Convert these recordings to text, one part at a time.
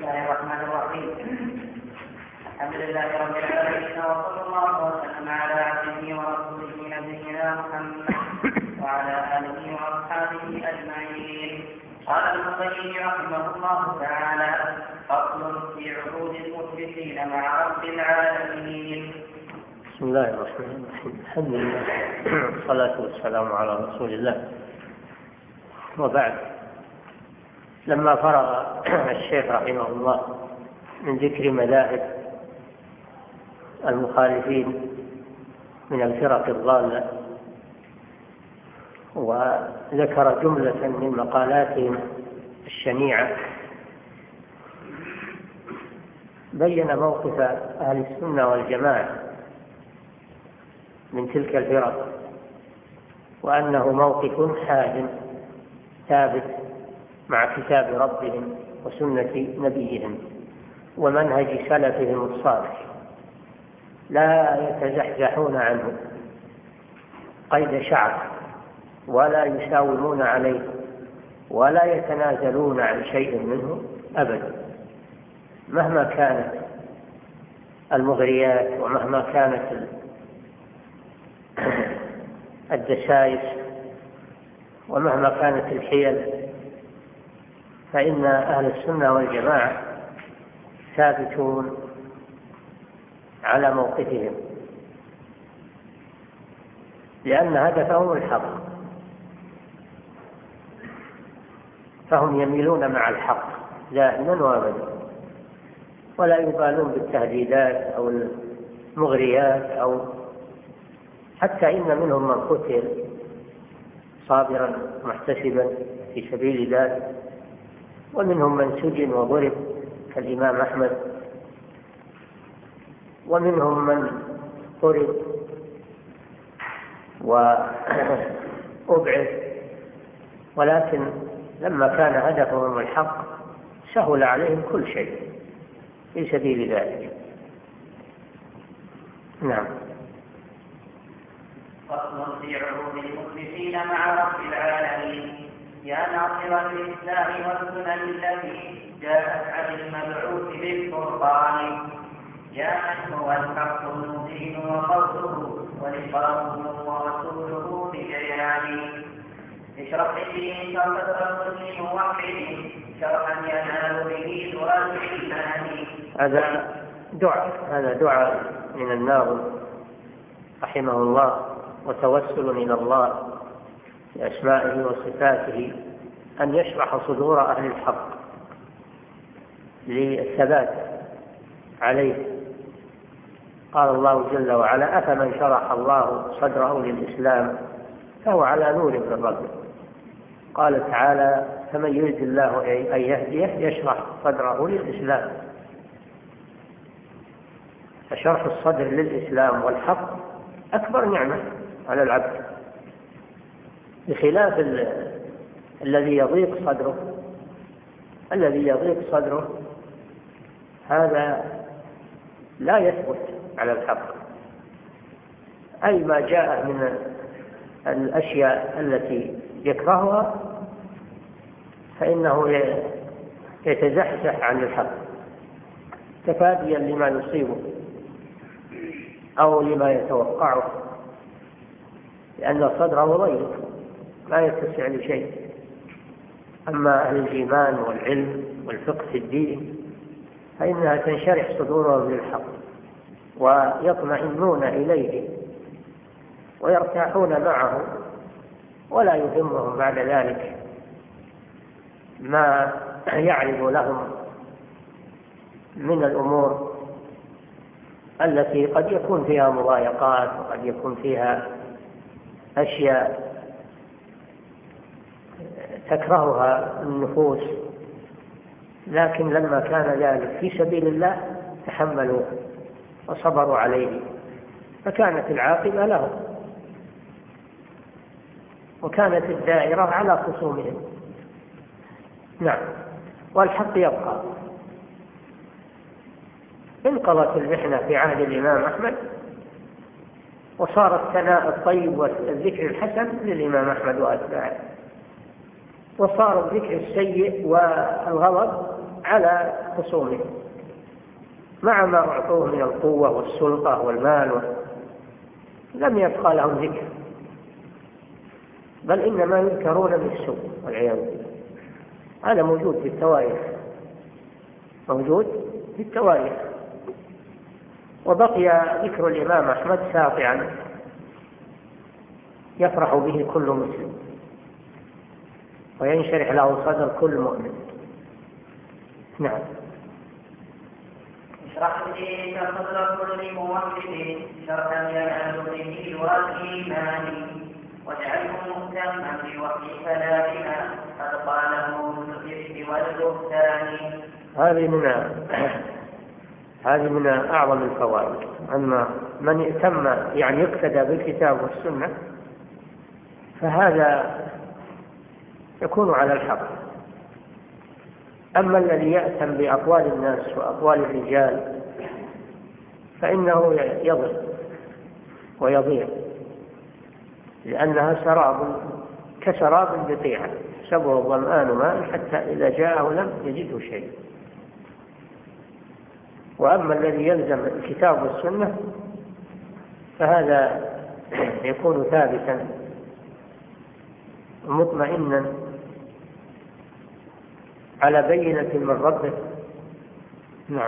الله الرحمن الرحيم. الحمد لله رب العالمين، وصلى الله وسلم على عبده ورسوله نبينا محمد وعلى آله وأصحابه أجمعين. قال ابن القيم رحمه الله تعالى: فصل في عهود المشركين مع رب العالمين. بسم الله الرحمن الرحيم. الحمد لله والصلاة والسلام على رسول الله، وبعد. لما فرغ الشيخ رحمه الله من ذكر مذاهب المخالفين من الفرق الضالة، وذكر جملة من مقالاتهم الشنيعة، بين موقف أهل السنة والجماعة من تلك الفرق، وأنه موقف حازم ثابت مع كتاب ربهم وسنة نبيهم ومنهج سلفهم الصالح، لا يتزحزحون عنه قيد شعر، ولا يساومون عليه، ولا يتنازلون عن شيء منه أبدا، مهما كانت المغريات ومهما كانت الدسائس ومهما كانت الحيل، فإن أهل السنة والجماعة ثابتون على موقفهم، لأن هدفهم الحق، فهم يميلون مع الحق دائما وابدا، ولا يبالون بالتهديدات أو المغريات، أو حتى إن منهم من قتل صابرا محتسبا في سبيل ذلك، ومنهم من سجن وضرب كالإمام أحمد، ومنهم من طرد وأبعد، ولكن لما كان هدفهم الحق سهل عليهم كل شيء في سبيل ذلك. نعم. فصل في عهود المخلصين مع رب العالمين. يا ناصر الإسلام والسنن التي جاءت عن المبعوث بالفرقان، يا من هو الحق المبين وقوله ولقاؤه ورسوله بجيان، اشرح به شرطة كل موحد شرحا ينال به سؤال الإيمان. هذا دعاء من الناظم رحمه الله، وتوسل إلى الله بأسمائه وصفاته أن يشرح صدور أهل الحق للثبات عليه. قال الله جل وعلا: أفمن شرح الله صدره للإسلام فهو على نور من ربه. قال تعالى: فمن يريد الله أن يهديه يشرح صدره للإسلام. فشرح الصدر للإسلام والحق أكبر نعمة على العبد، بخلاف الذي يضيق صدره هذا لا يثبت على الحق. أي ما جاء من الأشياء التي يكرهها فإنه يتزحزح عن الحق تفاديا لما يصيبه أو لما يتوقعه، لأن صدره ضيق لا يتسع لشيء. أما أهل الإيمان والعلم والفقه في الدين فإنها تنشرح صدورهم للحق ويطمئنون إليه ويرتاحون معه، ولا يهمهم بعد ذلك ما يعرض لهم من الأمور التي قد يكون فيها مضايقات، وقد يكون فيها أشياء تكرهها النفوس، لكن لما كان ذلك في سبيل الله تحملوا وصبروا عليه، فكانت العاقبة لهم، وكانت الدائرة على خصومهم. نعم. والحق يبقى. انقضت المحنة في عهد الإمام أحمد، وصار الثناء الطيب والذكر الحسن للإمام أحمد وأتباعه، وصار الذكر السيء والغضب على خصومه مع ما أعطوه من القوة والسلطة والمال، لم يبقى لهم ذكر، بل إنما يذكرون بالسوء والعياذ بالله. هذا موجود في التواريخ، موجود في التواريخ. وبقي ذكر الإمام أحمد ساطعا يفرح به كل مسلم وينشرح له صدر كل مؤمن. نعم. اشرح به صدر كل موحد شرحا ينال به والإيمان، واجعله مهتما بوحي كلامنا قد قاله بالكذب والبهتان. هذه من أعظم الفوائد. أما من اهتم يعني يقتدى بالكتاب والسنة فهذا يكون على الحق. أما الذي يأتم بأقوال الناس وأقوال الرجال فإنه يضل ويضيع، لأنها سراب كسراب بقيعة يحسبه الظمآن ماء حتى إذا جاءه لم يجده شيء. وأما الذي يلزم الكتاب والسنة فهذا يكون ثابتا مطمئنا على بينة من ربه. نعم.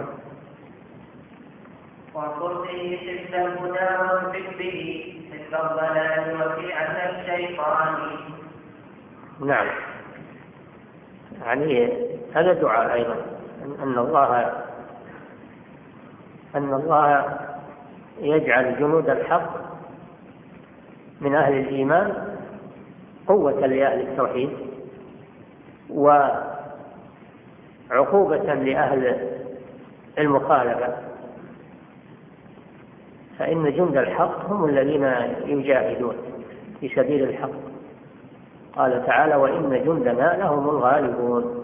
وانظر فيه حفظ الهدى وانفق به حفظ الضلال وفيعة الشيطان. نعم، يعني هذا دعاء أيضا أن الله يجعل جنود الحق من أهل الإيمان قوة لأهل التوحيد وعقوبة لأهل المخالفة، فإن جند الحق هم الذين يجاهدون في سبيل الحق. قال تعالى: وإن جندنا لهم الغالبون.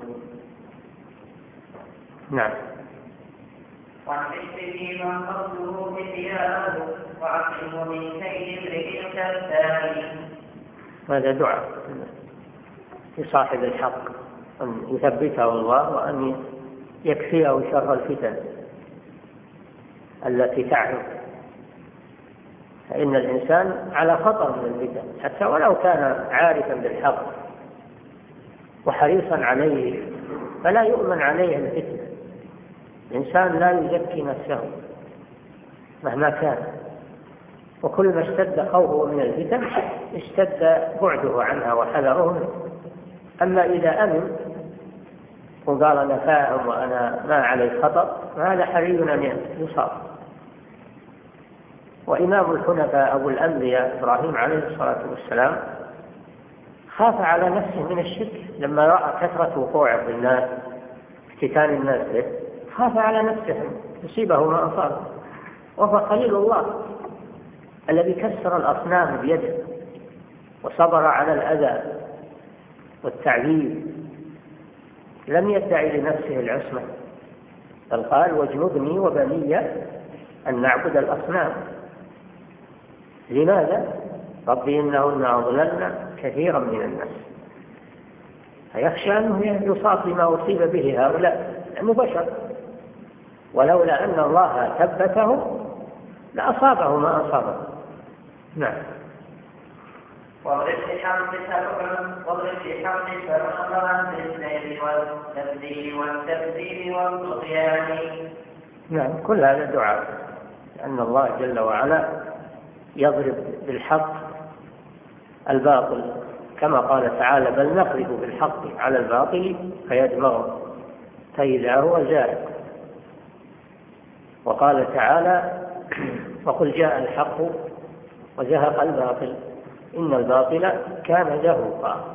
نعم. وعن حزبه من قصده إحياءه وعقله من كيد امرئ كالثاني. هذا دعاء لصاحب الحق أن يثبته الله وأن يكفيه شر الفتن التي تعرض، فإن الإنسان على خطر من الفتن حتى ولو كان عارفا بالحق وحريصا عليه فلا يؤمن عليه الفتنة. الإنسان لا يزكي نفسه مهما كان، وكل ما اشتد خوفه من الفتن اشتد بعده عنها وحذره منه. أما إذا أمن وقال أنا فاهم وأنا ما علي خطر فهذا حري أن يصاب. وإمام الحنفاء أبو الأنبياء إبراهيم عليه الصلاة والسلام خاف على نفسه من الشرك لما رأى كثرة وقوع الناس افتتان الناس به، خاف على نفسه يصيبه ما أصابه، وهو خليل الله الذي كسر الأصنام بيده وصبر على الأذى والتعذيب، لم يدعي لنفسه العصمة، بل قال: واجنبني وبني أن نعبد الأصنام. لماذا؟ ربي إنهن أضللن كثيرا من الناس. فيخشى أنه يصاب بما أصيب به هؤلاء لأنه بشر، ولولا أن الله ثبته لأصابه ما أصابه. نعم. واضرب بحمد فرقا بالسير والتبديل والتبديل والطغيان. نعم، كل هذا دعاء، لأن الله جل وعلا يضرب بالحق الباطل، كما قال تعالى: بل نقذف بالحق على الباطل فيدمغه فإذا هو زاهق. وقال تعالى: وقل جاء الحق وزهق الباطل إن الباطل كان زهوقا.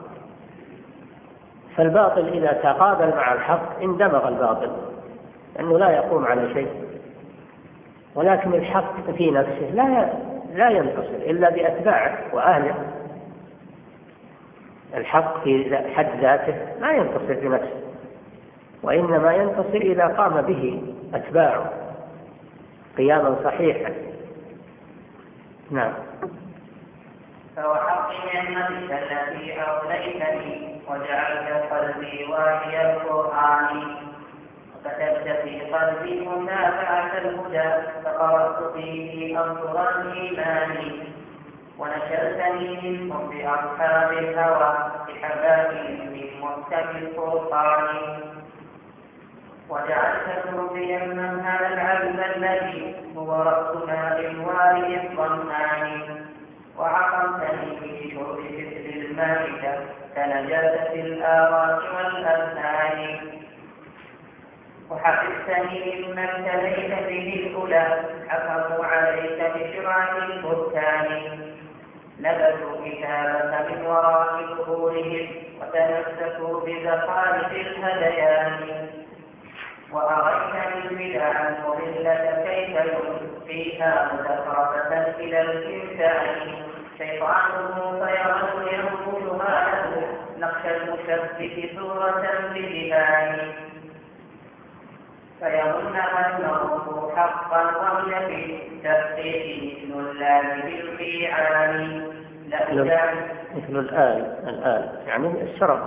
فالباطل إذا تقابل مع الحق اندمغ الباطل، لأنه لا يقوم على شيء. ولكن الحق في نفسه لا ينتصر إلا بأتباعه وأهله. الحق في حد ذاته لا ينتصر بنفسه، وإنما ينتصر إذا قام به أتباعه قياما صحيحا. نعم. فوحق نعمتك التي أوليتني وجعلت قلبي واعي القرآن. في متابعة الهدى فقرأت فيه أنظر الإيمان ونشأتني من حب أصحاب الهوى بحبائل من محكم الفرقان وجعلت تربي المنهل العلم الذي هو رأس ماء الوارد الصنعان وعقمتني في شرب مثل المائدة كنجاسة الآراء والأذهان وحفظتني مما ابتليت به الأولى حفظوا عليك بشرعة البركان لبسوا كتابك من وراء ظهورهم وتمسكوا بزخارف الهذيان وأريتني البدع المضلة كيف يلقيها متفرقة إلى الإنسان شيطانه فيرى ينقلها له نقش المشبك صورة بذهان فيظن أنه حقا وهي في التفقيه مثل اللام بالفيعان مثل الآن يعني الشرف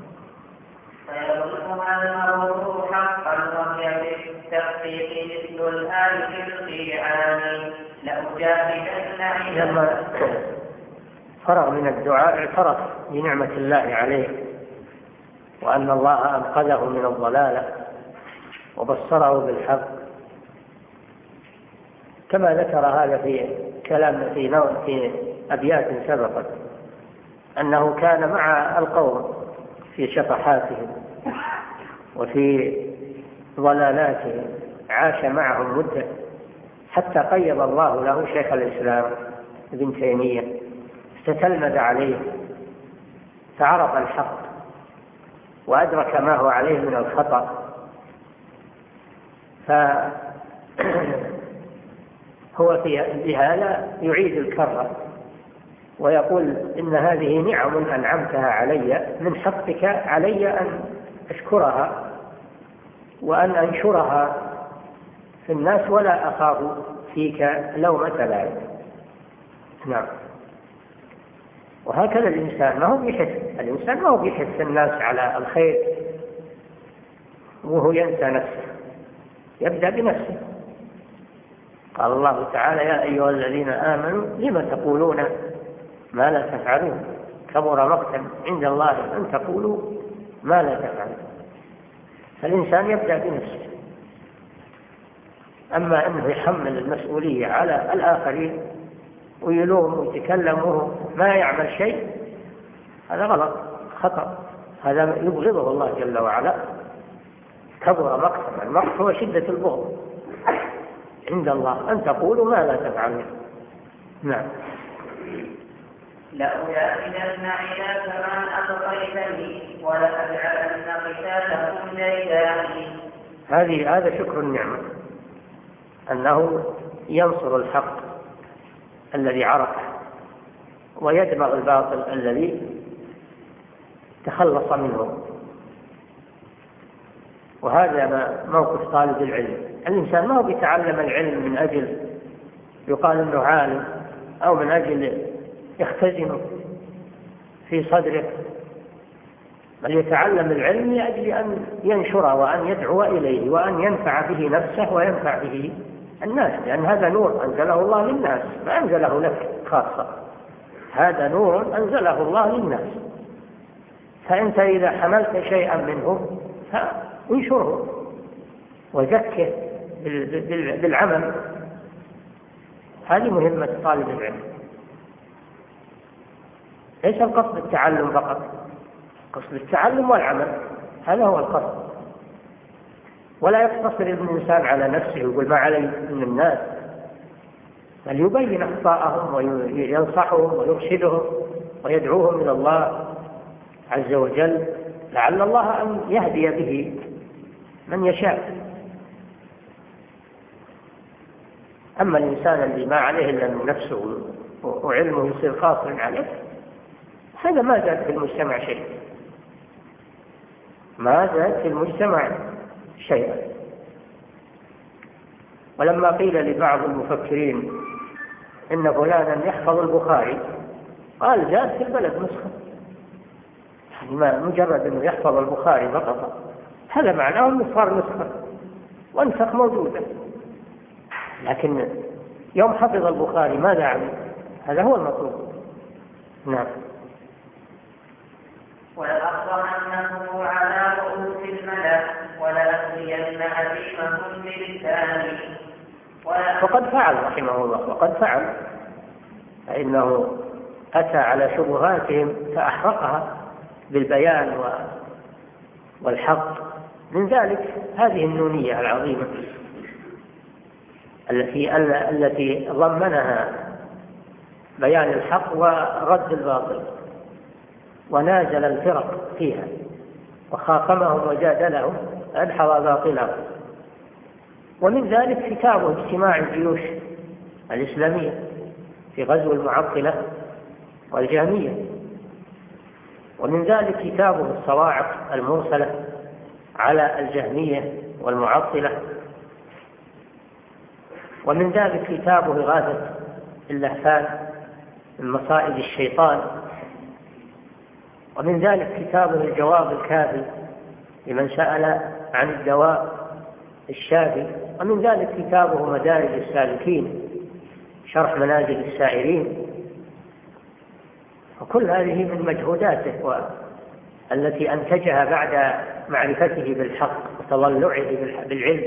فيظن أنه حقا وهي في التفقيه مثل الآن بالفيعان لأجاهدن لما فرغ من الدعاء اعترف بنعمة الله عليه وأن الله أنقذه من الضلالة وبصره بالحق كما ذكر هذا في كلام في أبيات سبقت أنه كان مع القوم في شطحاتهم وفي ضلالاتهم عاش معهم مدة حتى قيض الله له شيخ الإسلام ابن تيمية استتلمذ عليه فعرف الحق وأدرك ما هو عليه من الخطأ فهو بهذا يعيد الكرة ويقول إن هذه نعم أنعمتها علي من حقك علي أن أشكرها وأن أنشرها في الناس ولا أخاف فيك لومة لائم. نعم. وهكذا الإنسان ما هو بيحث الناس على الخير وهو ينسى نفسه، يبدأ بنفسه. قال الله تعالى: يا أيها الذين آمنوا لم تقولون ما لا تفعلون كبر مقتا عند الله أن تقولوا ما لا تفعلون. فالإنسان يبدأ بنفسه. أما أنه يحمل المسؤولية على الآخرين ويلوم ويتكلم وهو ما يعمل شيء، هذا غلط، خطأ، هذا يبغضه الله جل وعلا. كبر مقتا، المقت هو شدة البغض عند الله أن تقولوا ما لا تفعلون. نعم. لأجاهدن علاك من أبقيتني ولأجعلن قتالهم جيداني. هذا شكر النعمة، أنه ينصر الحق الذي عرفه ويدمغ الباطل الذي تخلص منه. وهذا موقف طالب العلم. الإنسان ما هو بيتعلم العلم من أجل يقال أنه عالم أو من أجل يختزنه في صدره، بل يتعلم العلم لأجل أن ينشره وأن يدعو إليه وأن ينفع به نفسه وينفع به الناس، لأن هذا نور أنزله الله للناس ما أنزله لك خاصة، هذا نور أنزله الله للناس. فأنت إذا حملت شيئا منه فانشره وزكه بالعمل. هذه مهمة طالب العلم، ليس القصد التعلم فقط، قصد التعلم والعمل، هذا هو القصد. ولا يقتصر الإنسان على نفسه ويقول ما علي من الناس، بل يبين أخطاءهم وينصحهم ويرشدهم ويدعوهم إلى الله عز وجل، لعل الله أن يهدي به من يشاء. أما الإنسان اللي ما عليه إلا من نفسه وعلمه يصير قاصر عليه، هذا ما زاد في المجتمع شيء، ما زاد في المجتمع شيئا. ولما قيل لبعض المفكرين إن فلانا يحفظ البخاري، قال زاد في البلد نسخة، يعني ما مجرد أنه يحفظ البخاري فقط، هذا معناه أنه صار نسخة، وانسخ موجودة، لكن يوم حفظ البخاري ماذا عمل؟ هذا هو المطلوب. نعم. ولأصبحنه على رؤوس الملأ ولأسرين أديمهم بلساني. وقد فعل رحمه الله، وقد فعل، فإنه أتى على شبهاتهم فأحرقها بالبيان والحق. من ذلك هذه النونية العظيمة التي ضمنها بيان الحق ورد الباطل، ونازل الفرق فيها وخاصمهم وجادلهم أدحض باطلهم. ومن ذلك كتابه اجتماع الجيوش الإسلامية في غزو المعطلة والجهمية، ومن ذلك كتابه الصواعق المرسلة على الجهمية والمعطلة، ومن ذلك كتابه إغاثة اللهفان من مصائد الشيطان، ومن ذلك كتابه الجواب الكافي لمن سأل عن الدواء الشافي، ومن ذلك كتابه مدارج السالكين شرح منازل السائرين. وكل هذه من مجهوداته التي أنتجها بعد معرفته بالحق وتضلعه بالعلم.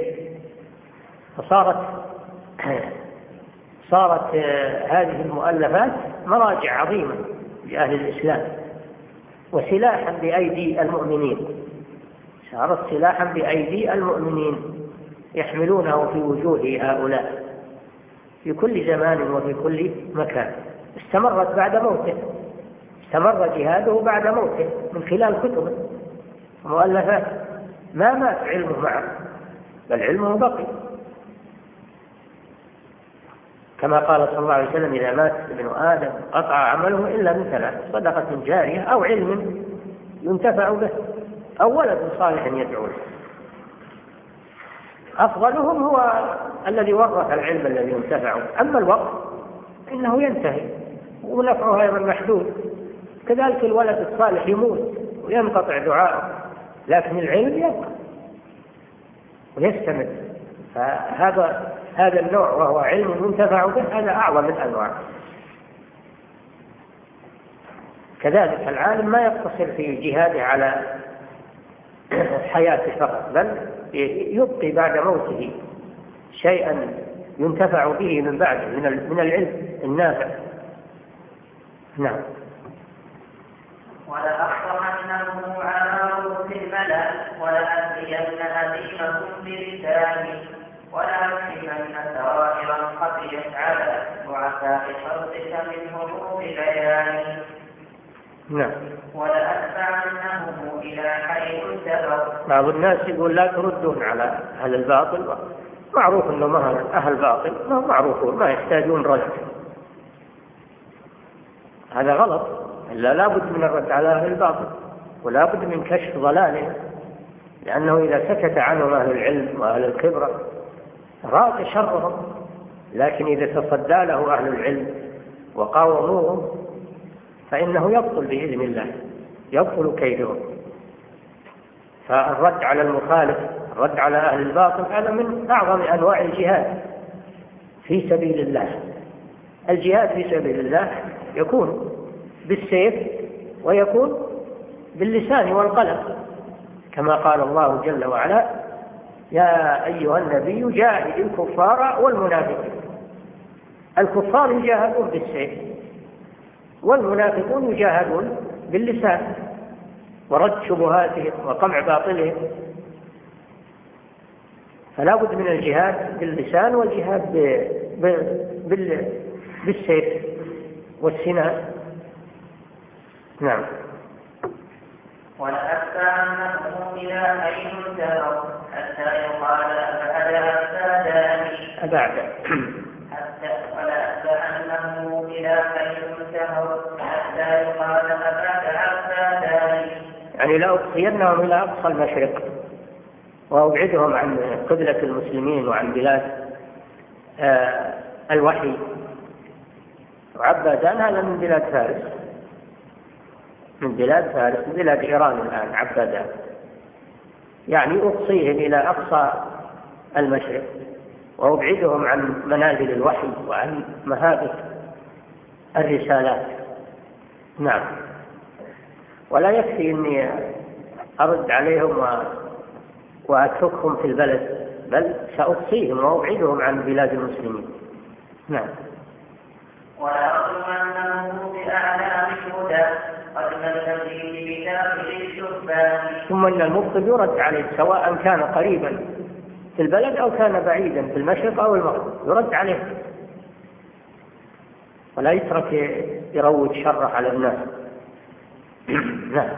فصارت هذه المؤلفات مراجع عظيمة لأهل الإسلام وسلاحا بأيدي المؤمنين، صارت سلاحا بأيدي المؤمنين يحملونه في وجوه هؤلاء في كل زمان وفي كل مكان. استمرت بعد موته، استمر جهاده بعد موته من خلال كتبه ومؤلفات، ما مات علمه معه بل علمه بقي، كما قال صلى الله عليه وسلم: إذا مات ابن آدم قطع عمله إلا من ثلاث: صدقة جارية أو علم ينتفع به أو ولد صالح يدعو له. أفضلهم هو الذي ورث العلم الذي ينتفع، أما الوقت إنه ينتهي ونفعه أيضا محدود. كذلك الولد الصالح يموت وينقطع دعاءه، لكن العلم يبقى ويستمر. فهذا النوع وهو علم ينتفع به هذا أعظم الأنواع. كذلك العالم ما يقتصر في جهاده على حياته فقط، بل يبقي بعد موته شيئا ينتفع به من بعده من العلم النافع. نعم. ولأصبحنه على رؤوس الملأ ولأسرين أديمهم بلساني ولأكشفن سرائرا خفيت على ضعفاء صوتك من حروف بياني. نعم. ولأتبعنهم إلى حيث انتهوا. بعض الناس يقول لا تردون على أهل الباطل، معروف أنه أهل الباطل معروفون ما يحتاجون رد. هذا غلط، لا بد من الرد على أهل الباطل ولا بد من كشف ضلالهم، لأنه إذا سكت عنهم أهل العلم وأهل الخبرة راد شرهم، لكن إذا تصدى له أهل العلم وقاوموهم فإنه يبطل بإذن الله، يبطل كيدهم. فالرد على المخالف، الرد على أهل الباطل، هذا من أعظم أنواع الجهاد في سبيل الله. الجهاد في سبيل الله يكون بالسيف ويكون باللسان والقلم، كما قال الله جل وعلا: يا أيها النبي جاهد الكفار والمنافقين. الكفار يجاهدون بالسيف والمنافقون يجاهدون باللسان ورد شبهاتهم وقمع باطلهم. فلا بد من الجهاد باللسان والجهاد بالسيف والسنان. نعم. ولأتبعنهم إلى حيث انتهوا حتى يقال ولأتبعنهم إلى حيث انتهوا حتى يقال يعني لأبقينهم إلى أقصى المشرق وأبعدهم عن قبلة المسلمين وعن بلاد الوحي. وعبادان هذا من بلاد فارس، من بلاد إيران الآن. عبادان يعني أقصيهم إلى أقصى المشرق، وأبعدهم عن منازل الوحي وعن مهابط الرسالات. نعم. ولا يكفي أني أرد عليهم وأتركهم في البلد، بل سأقصيهم وأبعدهم عن بلاد المسلمين. نعم. ولأظلمنه بأعلام الهدى قدم الذي بداخل الشبان. ثم أن المبطل يرد عليه سواء كان قريبا في البلد أو كان بعيدا في المشرق أو المغرب، يرد عليه ولا يترك يروج شره على الناس. نعم.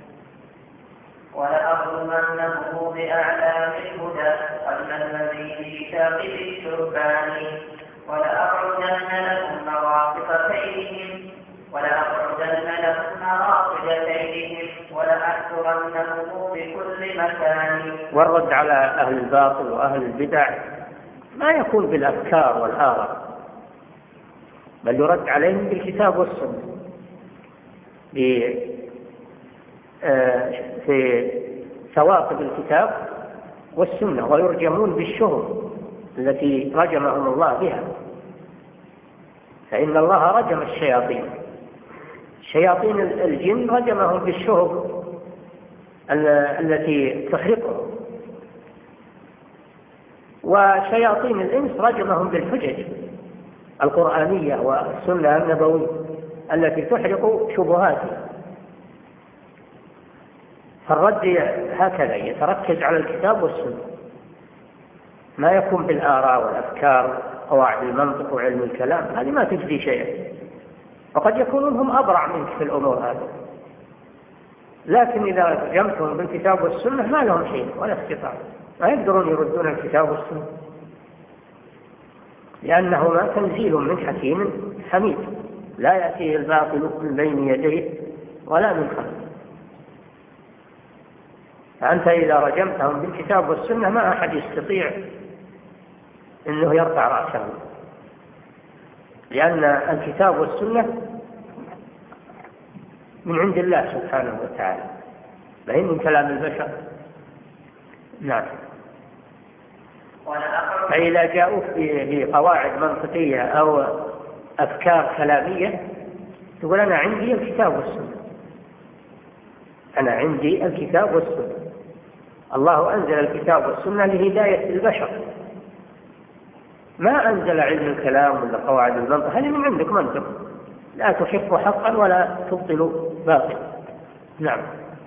ولأظلمنه بأعلام الهدى قدم الذي بداخل الشبان. ولأقعدن لهم مواقف كيدهم ولأحشرنهم بكل مكان. والرد على أهل الباطل وأهل البدع ما يكون بالأفكار والآراء، بل يرد عليهم بالكتاب والسنة في ثواقب الكتاب والسنة، ويرجمون بالشهر التي رجمهم الله بها، فإن الله رجم شياطين الجن رجمهم بالشهر التي تحرقهم، وشياطين الإنس رجمهم بالحجج القرآنية والسنة النبوية التي تحرق شبهاتهم. فالرد هكذا يتركز على الكتاب والسنة، ما يكون بالآراء والأفكار قواعد المنطق وعلم الكلام، هذه ما تجدي شيئا، وقد يكونون هم أبرع منك في الأمور هذه، لكن إذا جمعتهم بالكتاب والسنة ما لهم شيء ولا استطاع، ما يقدرون يردون الكتاب والسنة، لأنهما تنزيل من حكيم حميد لا يأتيه الباطل من بين يديه ولا من خلفه. فأنت إذا رجمتهم بالكتاب والسنة ما أحد يستطيع أنه يرفع رأسه، لأن الكتاب والسنة من عند الله سبحانه وتعالى، فإن من كلام البشر. نعم. فإذا جاءوا بقواعد منطقية أو أفكار كلامية تقول أنا عندي الكتاب والسنة، أنا عندي الكتاب والسنة، الله أنزل الكتاب والسنة لهداية البشر، ما أنزل علم الكلام ولا قواعد المنطق، هذه من عندك منطق، لا تحق حقا ولا تبطل باطلا. نعم.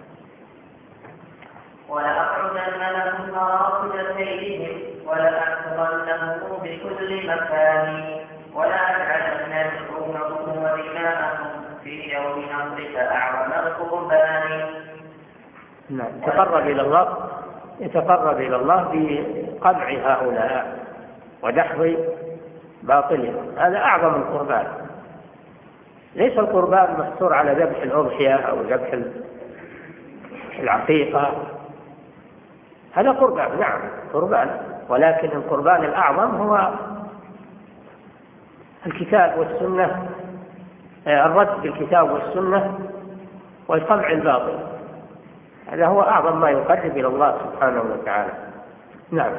ولأقعدن لهم مراصد كيدهم ولأحضرنهم بكل مكان ولأجعلن لحومهم ودماءهم في يوم أمرك أعظم القربان. نعم. يتقرب إلى الله بقمع هؤلاء ودحض باطلهم، هذا أعظم القربان. ليس القربان محصور على ذبح الأضحية أو ذبح العقيقة، هذا قربان، نعم قربان، ولكن القربان الأعظم هو الكتاب والسنة، الرد بالكتاب والسنة والقمع الباطل، هذا هو أعظم ما يقرب إلى الله سبحانه وتعالى. نعم.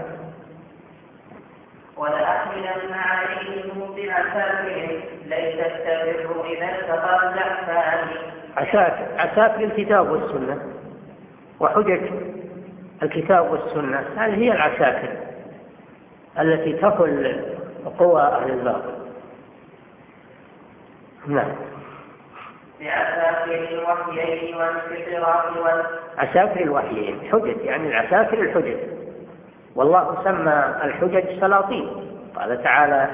ولأحملن عليهم بعساكر ليس التبر إذا التقى الزحفان. عساكر الكتاب والسنة وحجج الكتاب والسنة، هذه هي العساكر التي تقل قوى أهل الباطل. نعم. بعساكر الوحيين والاستقرار عساكر الوحيين حجج، يعني العساكر الحجج، والله سمى الحجج سلاطين، قال تعالى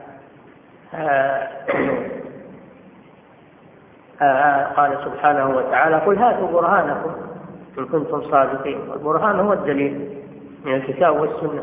قال سبحانه وتعالى قل هاتوا برهانكم إن كنتم صادقين، والبرهان هو الدليل من الكتاب والسنة،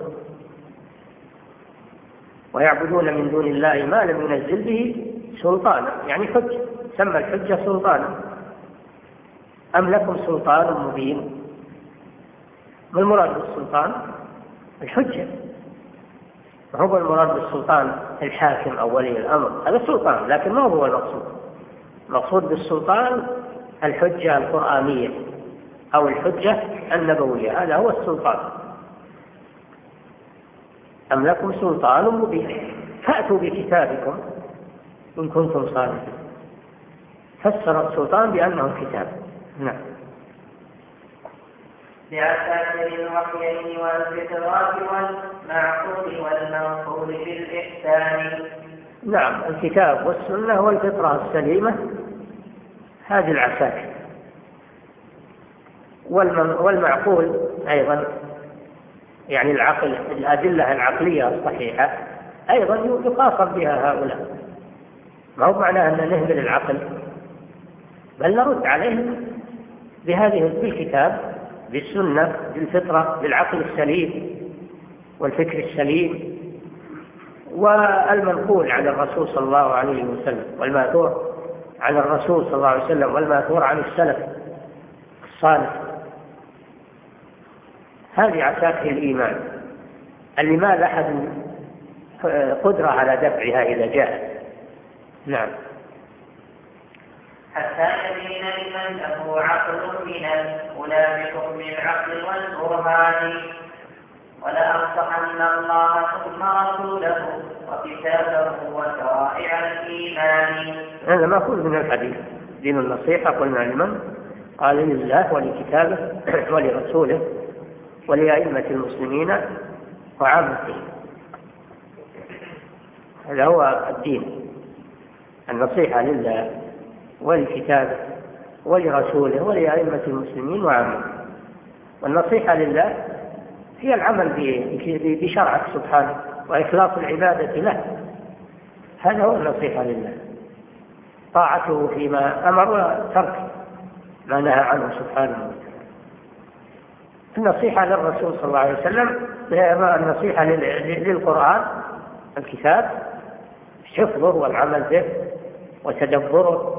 ويعبدون من دون الله ما لم ينزل به سلطانا، يعني حجة، سمى الحجة سلطانا، أم لكم سلطان مبين. ما المراد بالسلطان؟ الحجة، وهو المراد بالسلطان الحاكم أو ولي الأمر، هذا السلطان، لكن ما هو المقصود بالسلطان الحجة القرآنية أو الحجة النبوية، هذا هو السلطان. أم لكم سلطان مبين فأتوا بكتابكم إن كنتم صادقين. فسر السلطان بأنه كتاب. نعم. بعساكر الوحيين والفطرات والمعقول والمنقول بالإحسان. نعم، الكتاب والسنة والفطرة السليمة هذه العساكر، والمعقول أيضا يعني العقل، الأدلة العقلية الصحيحة أيضا يقاصر بها هؤلاء. ما هو معناه أن نهمل العقل، بل نرد عليهم بهذه بالكتاب بالسنة بالفطرة بالعقل السليم والفكر السليم والمنقول عن الرسول صلى الله عليه وسلم والماثور عن الرسول صلى الله عليه وسلم والماثور عن السلف الصالح. هذه عساكر الإيمان اللي ما لأحد قدرة على دفعها إذا جاءت. نعم. حتى يبين لمن له عقل من الأولى بحكم العقل والبرهان. ولأنصحن الله ثم رسوله وكتابه وشرائع الإيمان. هذا ما أقول من الحديث. دين النصيحة قلنا لمن؟ قال لله ولكتابه ولرسوله ولأئمة المسلمين وعامته. هذا هو الدين، النصيحة لله ولكتابه ولرسوله ولأئمة المسلمين وعامته. والنصيحة لله هي العمل بشرعه سبحانه وإخلاص العبادة له. هذا هو النصيحة لله، طاعته فيما أمر وترك ما نهى عنه سبحانه وتعالى. النصيحة للرسول صلى الله عليه وسلم النصيحة للقرآن الكتاب، حفظه والعمل به وتدبره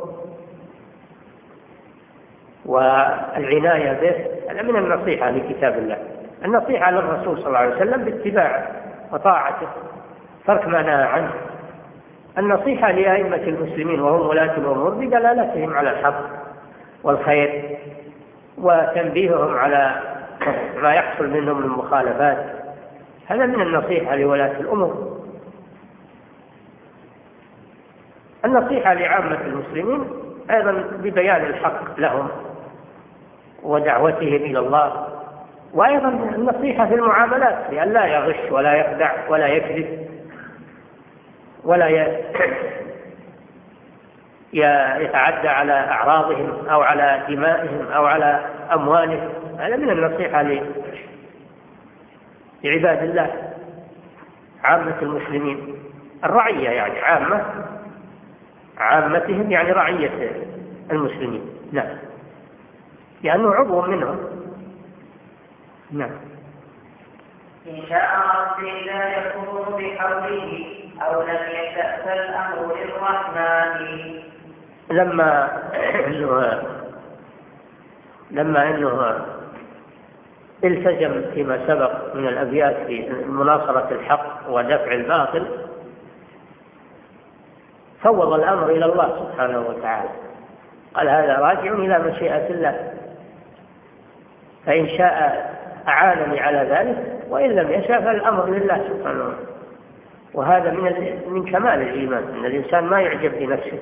والعناية به. هذا من النصيحة لكتاب الله. النصيحة للرسول صلى الله عليه وسلم باتباعه وطاعته، ترك ما نهى عنه. النصيحة لأئمة المسلمين وهم ولاة الأمور بدلالتهم على الحق والخير وتنبيههم على ما يحصل منهم من المخالفات. هذا من النصيحة لولاة الأمور. النصيحة لعامة المسلمين أيضا ببيان الحق لهم ودعوتهم إلى الله، وأيضا النصيحة في المعاملات لأن لا يغش ولا يخدع ولا يكذب ولا يتعدى على أعراضهم أو على دمائهم أو على أموالهم. هذا من النصيحة لعباد الله عامة المسلمين، الرعية يعني عامتهم يعني رعية المسلمين. نعم، لأنه عضو منهم. نعم. إن شاء ربي لا يكون بحوله أو لم يشأ فالأمر للرحمن. لما أنه التزم فيما سبق من الأبيات في مناصرة الحق ودفع الباطل، فوض الأمر إلى الله سبحانه وتعالى، قال هذا راجع إلى مشيئة الله، فإن شاء أعانني على ذلك وإن لم يشاء فالأمر لله سبحانه وتعالى. وهذا من كمال الإيمان، أن الإنسان ما يعجب بنفسه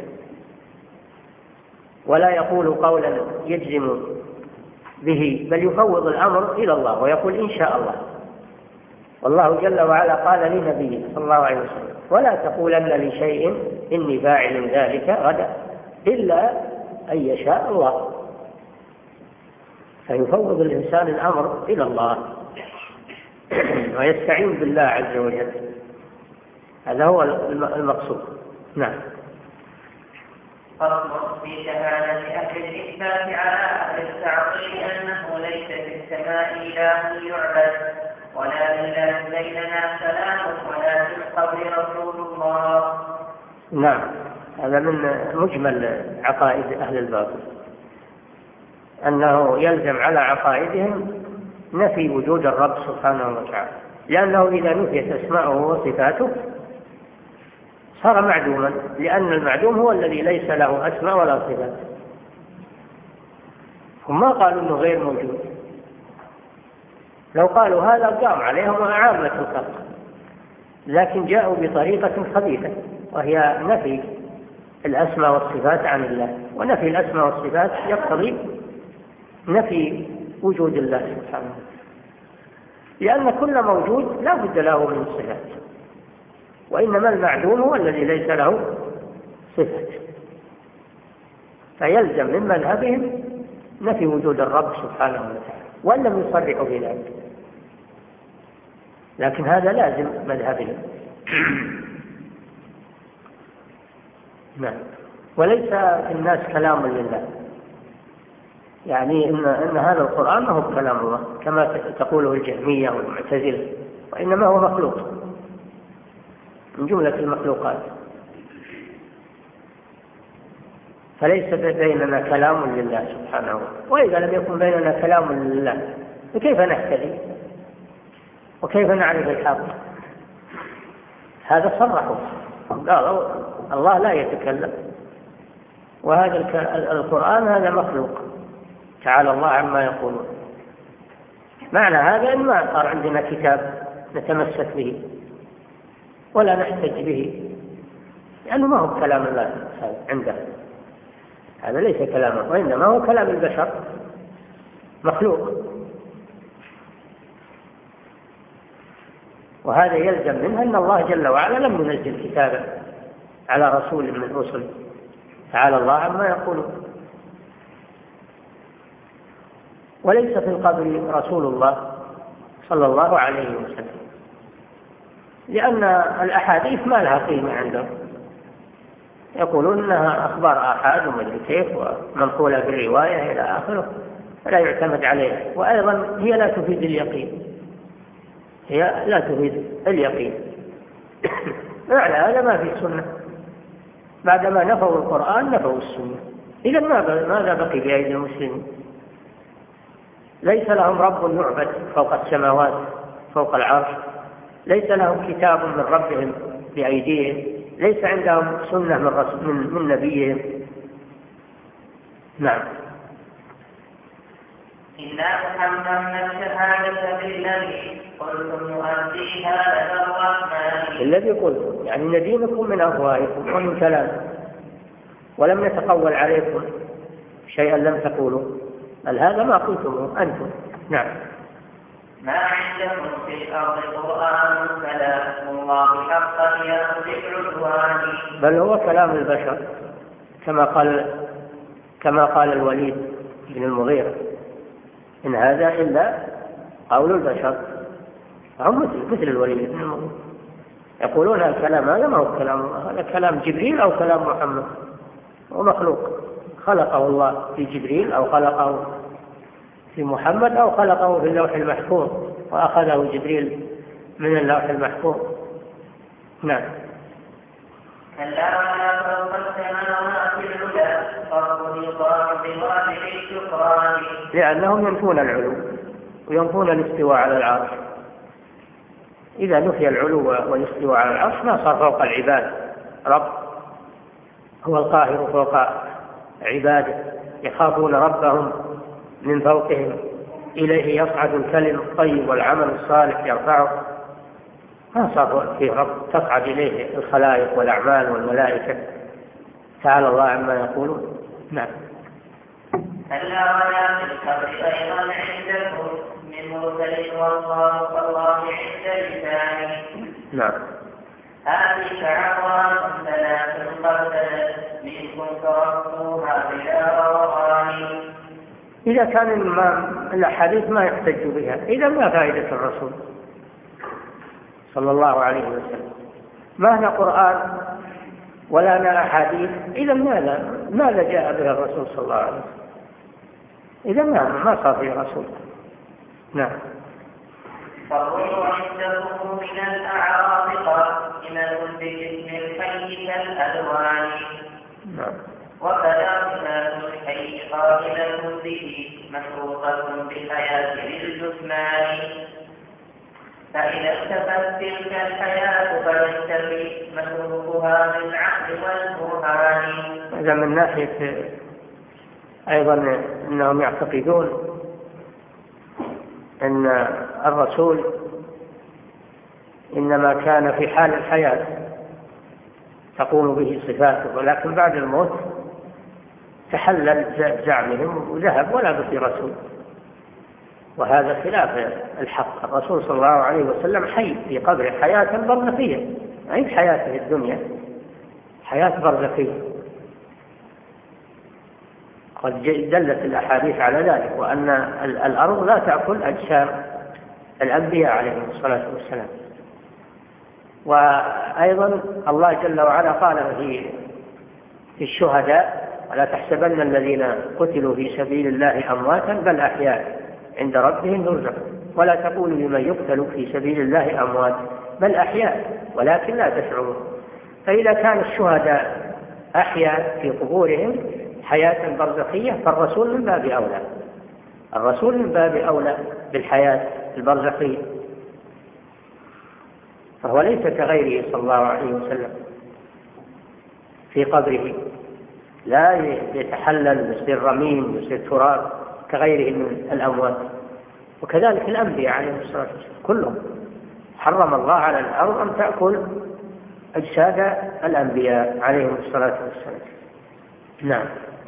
ولا يقول قولا يجزم به، بل يفوض الأمر إلى الله ويقول إن شاء الله. والله جل وعلا قال لنبيه صلى الله عليه وسلم ولا تقولن لشيء إني فاعل ذلك غدا إلا أن يشاء الله. فيفوض الإنسان الأمر إلى الله ويستعين بالله عز وجل. هذا هو المقصود. نعم. فاصبر في شهادة أهل الإثبات على أهل التعطيل أنه ليس في السماء إله يعبد ولا إله بيننا سلام ولا في القبر رسول الله. نعم، هذا من مجمل عقائد أهل الباطل، أنه يلزم على عقائدهم نفي وجود الرب سبحانه وتعالى، لأنه إذا نفيت أسماءه وصفاته صار معدوما، لأن المعدوم هو الذي ليس له أسماء ولا صفات. هم ما قالوا أنه غير موجود، لو قالوا هذا قام عليهم عامة الخلق، لكن جاءوا بطريقة خبيثة، وهي نفي الأسماء والصفات عن الله. ونفي الأسماء والصفات يقتضي نفي وجود الله سبحانه، لأن كل موجود لا بد له من صفات، وإنما المعدوم هو الذي ليس له صفة. فيلزم من مذهبهم نفي وجود الرب سبحانه وتعالى، وإن لم يصرحوا بذلك، لكن هذا لازم مذهبهم. نعم. وليس في الناس كلام لله، يعني إن هذا القرآن ما هو كلام الله كما تقوله الجهمية والمعتزلة، وإنما هو مخلوق من جملة المخلوقات. فليس بيننا كلام لله سبحانه، وإذا لم يكن بيننا كلام لله فكيف نهتدي وكيف نعرف الحق؟ هذا صرحوا، قالوا الله لا يتكلم، وهذا القرآن هذا مخلوق، تعالى الله عما يقولون. معنى هذا إن ما صار عندنا كتاب نتمسك به ولا نحتج به، لأنه ما هو كلام الله عنده، هذا ليس كلامه، وإنما هو كلام البشر مخلوق. وهذا يلزم منه أن الله جل وعلا لم ينزل كتابا على رسول من رسله، تعالى الله عما يقولون. وليس في القبر رسول الله صلى الله عليه وسلم، لأن الأحاديث ما لها قيمة عندهم، يقولون أنها أخبار آحاد ومدري كيف ومنقولة بالرواية إلى آخره، فلا يعتمد عليها. وأيضا هي لا تفيد اليقين، هي لا تفيد اليقين. معنى هذا ما في السنة، بعدما نفوا القرآن نفوا السنة. إذا ماذا بقي بأيدي المسلمين؟ ليس لهم رب يعبد فوق السماوات فوق العرش، ليس لهم كتاب من ربهم بأيديهم، ليس عندهم سنة من نبيهم. نعم. إنا محمد الشهادة بالذي قلتم يؤديها لدى الرحمن، الذي قلتم يعني ندينكم من أفواهكم ومن كلام، ولم نتقول عليكم شيئا لم تقولوا، بل هذا ما قلتم أنتم. نعم. ما عندكم في الأرض قرآن كلام الله حقا يأخذ العدوان، بل هو كلام البشر كما قال الوليد بن المغيرة، إن هذا إلا قول البشر. هم مثل الوليد بن المغيرة يقولون الكلام هذا ما هو كلام الله، هذا كلام جبريل أو كلام محمد، ومخلوق خلقه الله في جبريل أو خلقه في محمد أو خلقه في اللوح المحفوظ وأخذه جبريل من اللوح المحفوظ. نعم. كلا ولا فوق السماوات العلى فرض يقام بواجب الشكران، لأنهم ينفون العلو وينفون الاستواء على العرش. إذا نفي العلو والاستواء على العرش ما صار فوق العباد رب، هو القاهر فوق عباده، يخافون ربهم من فوقهم، إليه يصعد الكلم الطيب والعمل الصالح يرفعه. ما صار في رب تصعد إليه الخلائق والأعمال والملائكة، تعالى الله عما يقولون. نعم. كلا ولا في القبر أيضا عندكم من مرسل والله عند لسانه. نعم. هذه شعوات ثلاث قبلت منكم تركتوها بلا روان. إذا كان الأحاديث ما يحتج بها، إذا ما فائدة الرسول صلى الله عليه وسلم؟ ما هنا قرآن ولا هنا أحاديث، إذا ماذا جاء به الرسول صلى الله عليه وسلم؟ إذا ما صار فيه رسول. نعم. فالروح عندكم من الأعراض قائمة بجسم الحي كالألوان. نعم. وكلامنا الحي قائلة به مشروطة بحياة الجثمان، فإذا اختفت تلك الحياة فينتفي مشروطها بالعقل والبرهان. هذا من ناحية أيضا أنهم يعتقدون أن الرسول إنما كان في حال الحياة تقوم به صفاته، ولكن بعد الموت تحلل زعمهم وذهب ولا بقي رسول. وهذا خلاف الحق. الرسول صلى الله عليه وسلم حي في قبره حياة برزخية، أي حياته الدنيا حياة برزخية. قد دلت الأحاديث على ذلك، وأن الأرض لا تأكل أجسام الأنبياء عليهم الصلاة والسلام. وأيضا الله جل وعلا قال في الشهداء: ولا تحسبن الذين قتلوا في سبيل الله أمواتا بل أحياء عند ربهم يرزقون ولا تقولوا لمن يقتل في سبيل الله أموات بل أحياء ولكن لا تشعرون. فإذا كان الشهداء أحياء في قبورهم حياة برزخية، فالرسول من باب أولى، الرسول من باب أولى بالحياة البرزخية، فهو ليس كغيره صلى الله عليه وسلم في قبره، لا يتحلل يصير رميم يصير تراب كغيره من الأموات. وكذلك الأنبياء عليهم الصلاة والسلام كلهم حرم الله على الأرض أن تأكل أجساد الأنبياء عليهم الصلاة والسلام. نعم.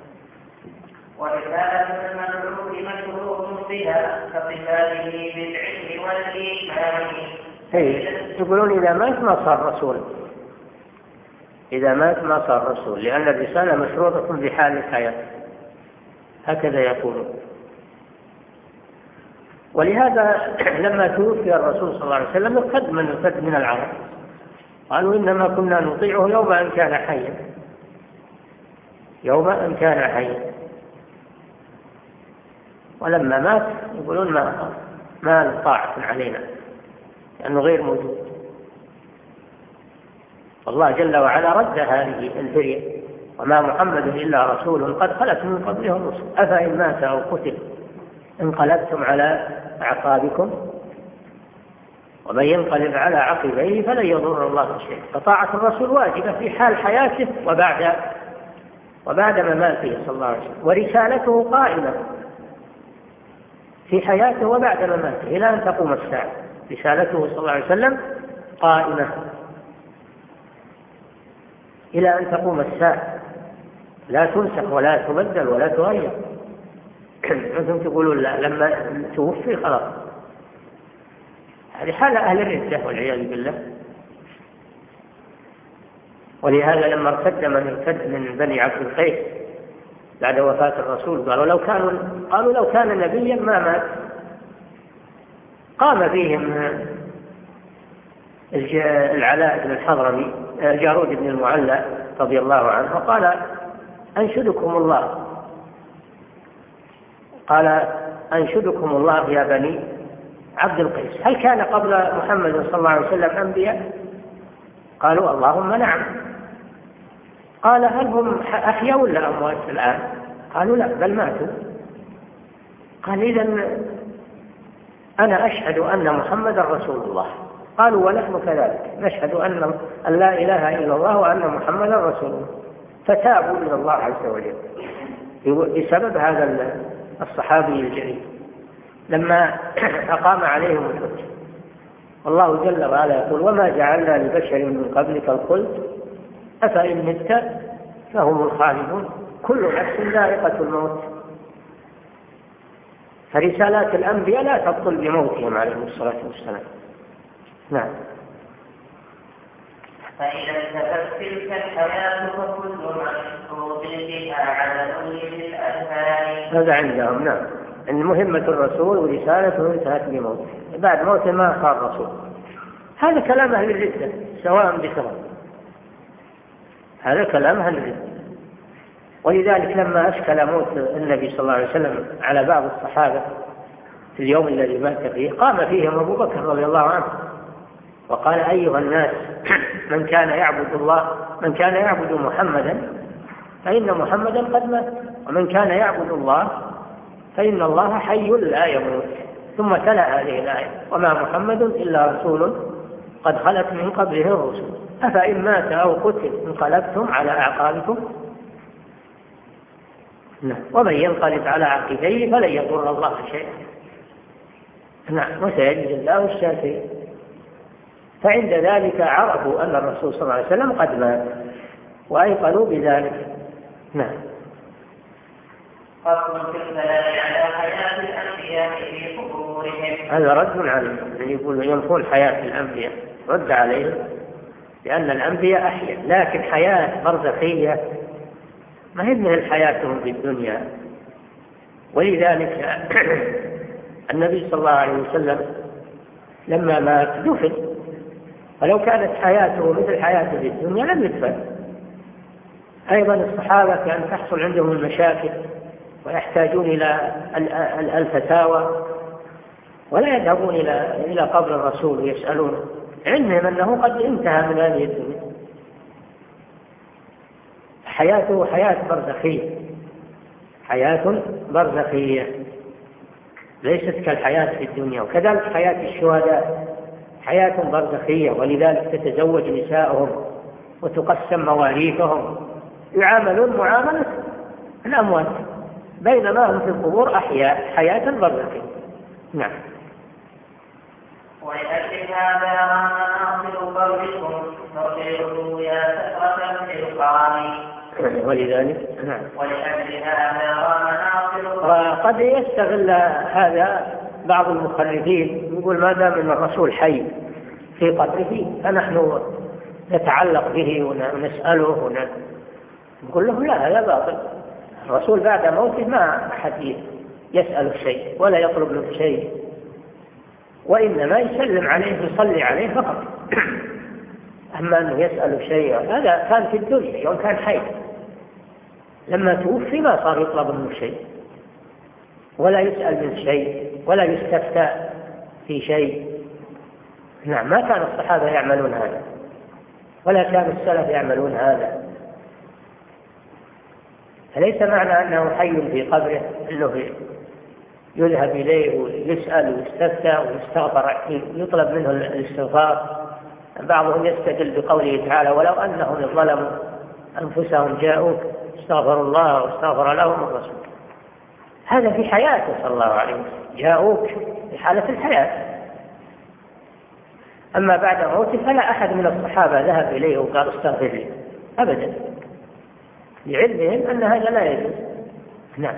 ورسالة المبعوث مشروط بها كصفاته بالعلم والإيمان. يقولون إذا مات ما صار رسول، إذا مات ما صار رسول، لأن الرسالة مشروطة بحال الحياة، هكذا يقولون. ولهذا لما توفي الرسول صلى الله عليه وسلم ارتد من العرب، قالوا إنما كنا نطيعه يوم أن كان حيا، يوم أن كان حيا، ولما مات يقولون ما طاعة علينا لأنه غير موجود. الله جل وعلا رد هذه الفرية: وما محمد إلا رسول قد خلت من قبله الرسل أفإن مات أو قتل انقلبتم على أعقابكم ومن ينقلب على عقبيه فلن يضر الله شيئا. فطاعة الرسول واجبة في حال حياته وبعد مماته صلى الله عليه وسلم، ورسالته قائمة في حياته وبعد مماته إلى أن تقوم الساعة. رسالته صلى الله عليه وسلم قائمة إلى أن تقوم الساعة، لا تنسخ ولا تبدل ولا تغير. أنتم تقولون لا لما توفي خلاص، هذه حال أهل الردة والعياذ بالله. ولهذا لما ارتد من بني عبد القيس بعد وفاة الرسول قالوا لو كان نبيا ما مات. قام فيهم العلاء بن الحضرمي جارود بن المعلى رضي الله عنه وقال: أنشدكم الله يا بني عبد القيس، هل كان قبل محمد صلى الله عليه وسلم أنبياء؟ قالوا: اللهم نعم. قال: هل هم أحياء ولا أموات الآن؟ قالوا: لا بل ماتوا. قال: إذن أنا أشهد أن محمد رسول الله. قالوا: ونحن كذلك نشهد أن لا إله إلا الله وأن محمد رسول الله. فتابوا إلى الله عز وجل بسبب هذا الصحابي الجليل لما أقام عليهم الحجة. والله جل وعلا يقول: وما جعلنا لبشر من قبلك الخلد أفإن مت فهم الخالدون كل نفس ذائقة الموت. فرسالات الأنبياء لا تبطل بموتهم عليهم الصلاة والسلام. نعم. فإذا انتهت تلك الحياة فكل مشروط بها عدد للأذهان. هذا عندهم. نعم، أن مهمة الرسول ورسالته انتهت بموته، بعد موته ما صار رسول. هذا كلام أهل الردة سواء بسواء، هذا كلام أهل الردة. ولذلك لما أشكل موت النبي صلى الله عليه وسلم على بعض الصحابة في اليوم الذي مات فيه، قام فيهم أبو بكر رضي الله عنه وقال: أيها الناس، من كان يعبد محمدا فإن محمدا قد مات، ومن كان يعبد الله فإن الله حي لا يموت. ثم تلا هذه الآية: وما محمد إلا رسول قد خلت من قبله الرسل أفإن مات أو قتل انقلبتم على أعقابكم ومن ينقلب على عقبيه فلن يضر الله شيئا. نعم، وسيجزي الله الشاكرين. فعند ذلك عرفوا أن الرسول صلى الله عليه وسلم قد مات وأيقنوا بذلك. نعم. فصل في الكلام على حياة الأنبياء في قبورهم. هذا رد عليه، يقول ينفون حياة الأنبياء، رد عليه لأن الأنبياء أحياء، لكن حياة برزخية ما هي مثل حياتهم في الدنيا. ولذلك النبي صلى الله عليه وسلم لما مات دفن، ولو كانت حياته مثل حياته في الدنيا لم يدفن. أيضا الصحابة كان تحصل عندهم المشاكل ويحتاجون إلى الفتاوى ولا يذهبون إلى قبر الرسول ويسألون، علمهم أنه قد انتهى من هذه الدنيا. حياته حياة برزخية، حياة برزخية ليست كالحياة في الدنيا. وكذلك حياة الشهداء حياة برزخية، ولذلك تتزوج نساءهم وتقسم مواريثهم، يعاملون معاملة الأموات بينما هم في القبور أحياء حياة برزخية. نعم. ولأجل هذا مناصر قبركم نرجعوا يا سكرة في القرآن. ولذلك نعم. ولأجل هذا مناصر. وقد يستغل هذا بعض المخرفين، يقول ما دام ان الرسول حي في قبره فنحن نتعلق به ونسأله نقول له لا، هذا باطل. الرسول بعد موته ما أحد يسأل شيء ولا يطلب منه شيء، وإنما يسلم عليه ويصلي عليه فقط. أما أنه يسأل شيء هذا كان في الدنيا يوم كان حي، لما توفي ما صار يطلب منه شيء ولا يسأل من شيء ولا يستفتى في شيء. نعم. ما كان الصحابة يعملون هذا ولا كان السلف يعملون هذا. فليس معنى أنه حي في قبره أنه يذهب إليه ويسأل ويستفتى ويستغفر، يطلب منه الاستغفار. بعضهم يستدل بقوله تعالى ولو أنهم ظلموا أنفسهم جاءوك استغفروا الله واستغفر لهم الرسول. هذا في حياته صلى الله عليه وسلم، جاءوك في حالة الحياة. أما بعد موته فلا أحد من الصحابة ذهب إليه وقال استغفر لي أبدا، لعلمهم أن هذا لا يجوز. نعم.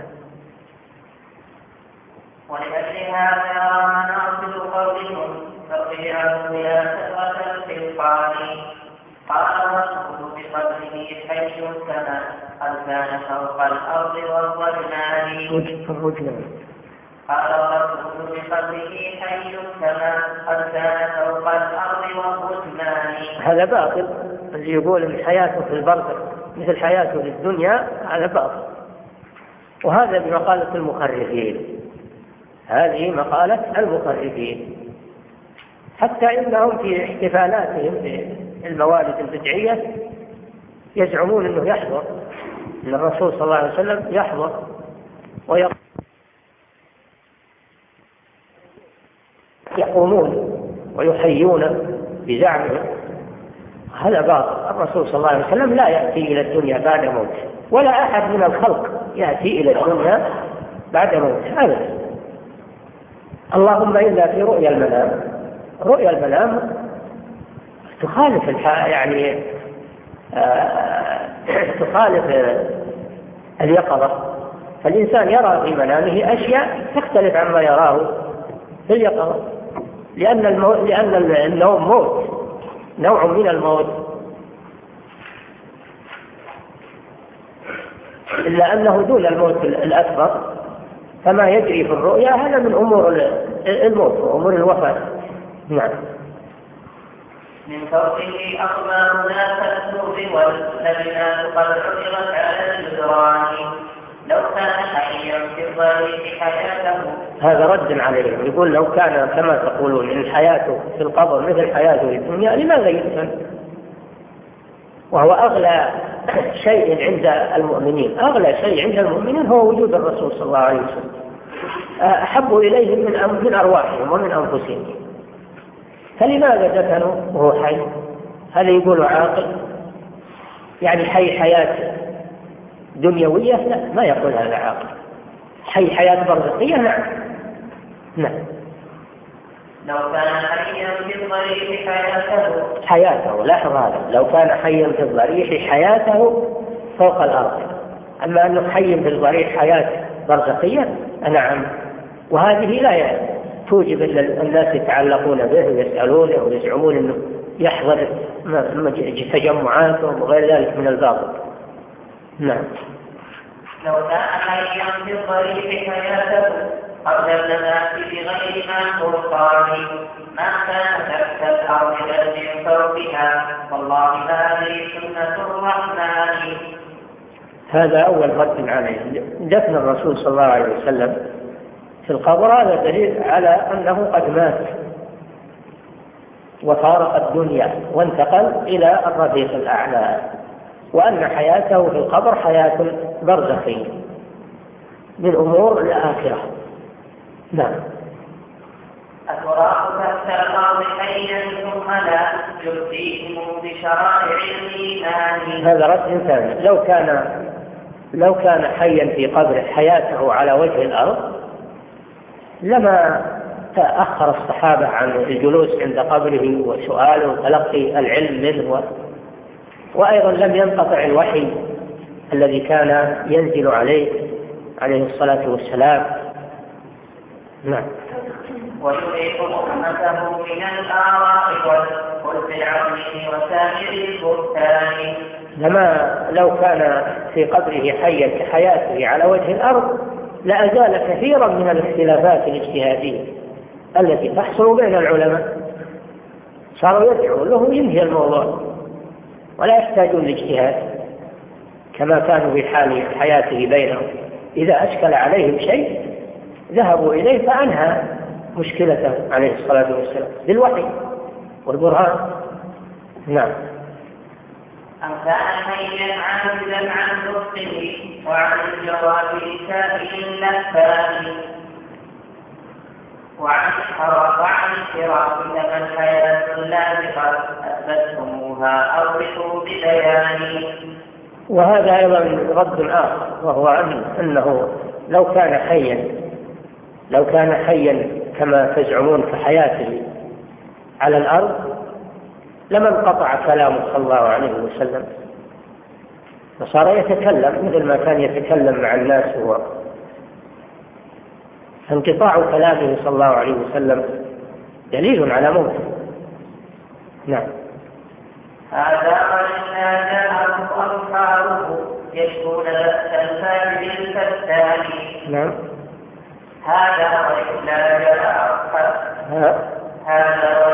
ولأجل هذا مناصر قولهم ترجعوا يا سكرة في القرآن. قال والرسول بقدره حي السماء قد كان فوق الأرض والرجلان. قال والرسول بقدره حي السماء قد كان فوق الأرض والرجلان. هذا باطل. اللي يقول ان حياته في البرزخ مثل حياته في الدنيا هذا باطل، وهذا بمقالة المخرفين. هذه مقالة المخرفين. حتى إنهم في احتفالاتهم بالموالد البدعية يزعمون أنه يحضر، أن الرسول صلى الله عليه وسلم يحضر ويقومون ويحيون بزعمهم. هذا باطل. الرسول صلى الله عليه وسلم لا يأتي إلى الدنيا بعد موته، ولا أحد من الخلق يأتي إلى الدنيا بعد موته أبدا، اللهم إلا في رؤيا المنام. رؤيا المنام تخالف يعني تخالف اليقظة. فالإنسان يرى في منامه أشياء تختلف عما يراه في اليقظة، لأن النوم موت، نوع من الموت، إلا أنه دون الموت الأكبر. فما يجري في الرؤيا هذا من أمور الموت وأمور الوفاة. نعم. من فوقه أقمار لا تأثر واللبنات قد عثرت على الجدران. لو كان حيا في الضريح حياته. هذا رد عليه، يقول لو كان كما تقولون إن حياته في القبر مثل حياته في الدنيا لماذا يدفن؟ وهو أغلى شيء عند المؤمنين، أغلى شيء عند المؤمنين هو وجود الرسول صلى الله عليه وسلم، أحب إليهم من أرواحهم ومن أنفسهم. فلماذا دفنوا وهو حي؟ هل يقول عاقل يعني حي حياة دنيوية؟ لا، ما يقول هذا عاقل. حي حياة برزخية. نعم. نعم. لو كان حيا في الضريح الضريح حياته. حياته، لاحظ هذا، لو كان حيا في الضريح حياته فوق الأرض. أما أنه حي في الضريح حياة برزخية، نعم، وهذه لا توجب أن الناس يتعلقون به ويسألونه ويزعمون أنه يحضر تجمعاتهم وغير ذلك من الباطل. نعم. لو كان حيا في الضريح حياته قبل الناس بغير ما فرقان ما كان تحت الأرض بل من فوقها، والله هذه سنة الرحمن. هذا أول رد عليه. دفن الرسول صلى الله عليه وسلم في القبر هذا دليل على أنه قد مات وفارق الدنيا وانتقل إلى الرفيق الأعلى، وأن حياته في القبر حياة برزخية من أمور الآخرة. نعم. أتراه تحت الأرض حيا ثم لا يؤتيهم بشرائع الإيمان. هذا رد ثاني. لو كان حيا في قبره حياته على وجه الأرض لما تأخر الصحابة عن الجلوس عند قبره وسؤاله وتلقي العلم منه، وأيضا لم ينقطع الوحي الذي كان ينزل عليه الصلاة والسلام. نعم. ويريق أمته من الآراء والخلف العظيم وسائر البهتان. لو كان في قبره حيا كحياته على وجه الأرض لأزال كثيرا من الاختلافات الاجتهادية التي تحصل بين العلماء، صاروا يدعوا له ينهي الموضوع ولا يحتاجون لاجتهاد كما كانوا في حال حياته بينهم. إذا أشكل عليهم شيء ذهبوا إليه فأنهى مشكلته عليه الصلاة والسلام بالوحي والبرهان. نعم. أم كان حيا عاجزا عن نطقه وعن الجواب لسائر اللهفان وعن حراك لما الحياة اللازقة أثبتهموها أوضحوا ببيان. وهذا أيضا رد آخر، وهو أنه لو كان حيا كما تزعمون كحياته على الأرض لما انقطع كلامه صلى الله عليه وسلم وصار يتكلم مثل ما كان يتكلم مع الناس. هو انقطاع كلامه صلى الله عليه وسلم دليل على موته. نعم. هذا وإن جاءهم أصحابه يشكون بأس الفاجر الفتان. نعم. هذا وإن لا جاء أصحابه هذا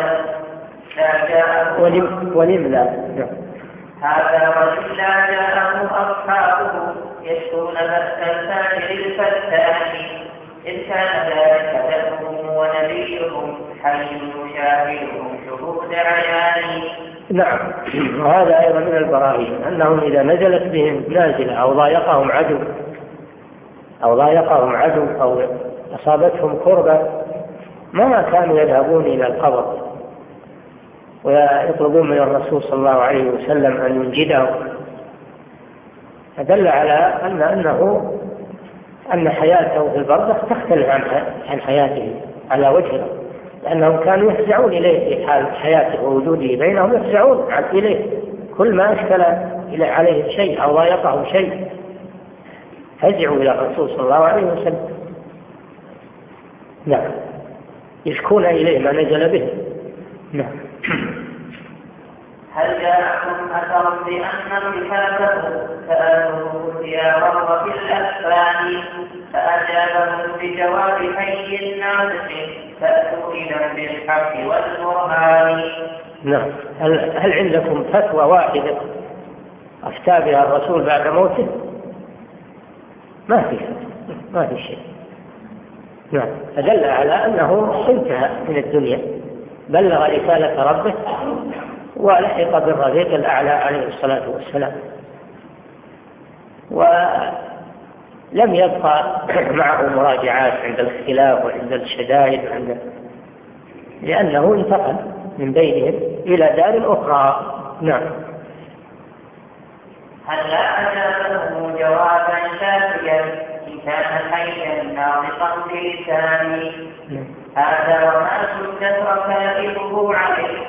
ولم لا. هذا وإن لا جاءهم أصحابه يشكون بأس الفاجر الفتان. إن كان ذلك دفهم ونبيهم حي يشاهدهم شهود عيان. نعم. وهذا أيضا من البراهين أنهم إذا نزلت بهم نازلة أو ضايقهم عدو أو أصابتهم كربة ما كانوا يذهبون إلى القبر ويطلبون من الرسول صلى الله عليه وسلم أن ينجدهم. فدل على أن حياته في البرزخ تختلف عن حياته على وجهه، لأنهم كانوا يفزعون إليه في حال حياته ووجوده بينهم، يفزعون إليه كل ما أشكل عليه شيء أو ضايقه شيء فزعوا إلى الرسول صلى الله عليه وسلم. نعم. يشكون إليه ما نزل به. نعم. هل جاءكم أثر بأن صفاته سألوه زيارة في الأسفان فأجابهم بجواب حي ناطق فأتوا إلى بالحق والبرهان. نعم. هل عندكم فتوى واحدة أفتى بها الرسول بعد موته؟ ما في شيء. نعم. فدل على أنه انتهى من الدنيا، بلغ رسالة ربه ولحق بالرفيق الأعلى عليه الصلاة والسلام، ولم يبقى معه مراجعات عند الاختلاف وعند الشدائد لأنه انتقل من بينهم إلى دار أخرى. نعم. هل لا أجابه جوابا شافيا إن كان حيا ناطقا بلسانه. هذا وما سدت ركائبه عليه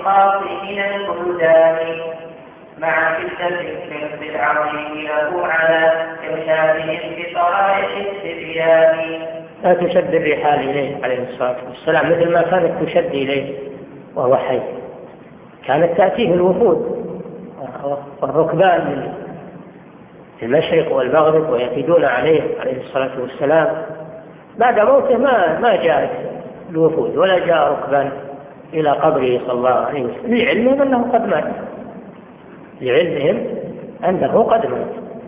الخاص من البلدان مع شدة الحرص العظيم له على إرشادهم بطرائق التبيان. لا تشد الرحال إليه عليه الصلاة والسلام مثل ما كانت تشد إليه وهو حي. كانت تأتيه الوفود والركبان من المشرق والمغرب ويفدون عليه الصلاة والسلام. بعد موته ما جاءت الوفود ولا جاء ركبان إلى قبره صلى الله عليه وسلم لعلمهم أنه قد مات، لعلمهم أنه قد مات.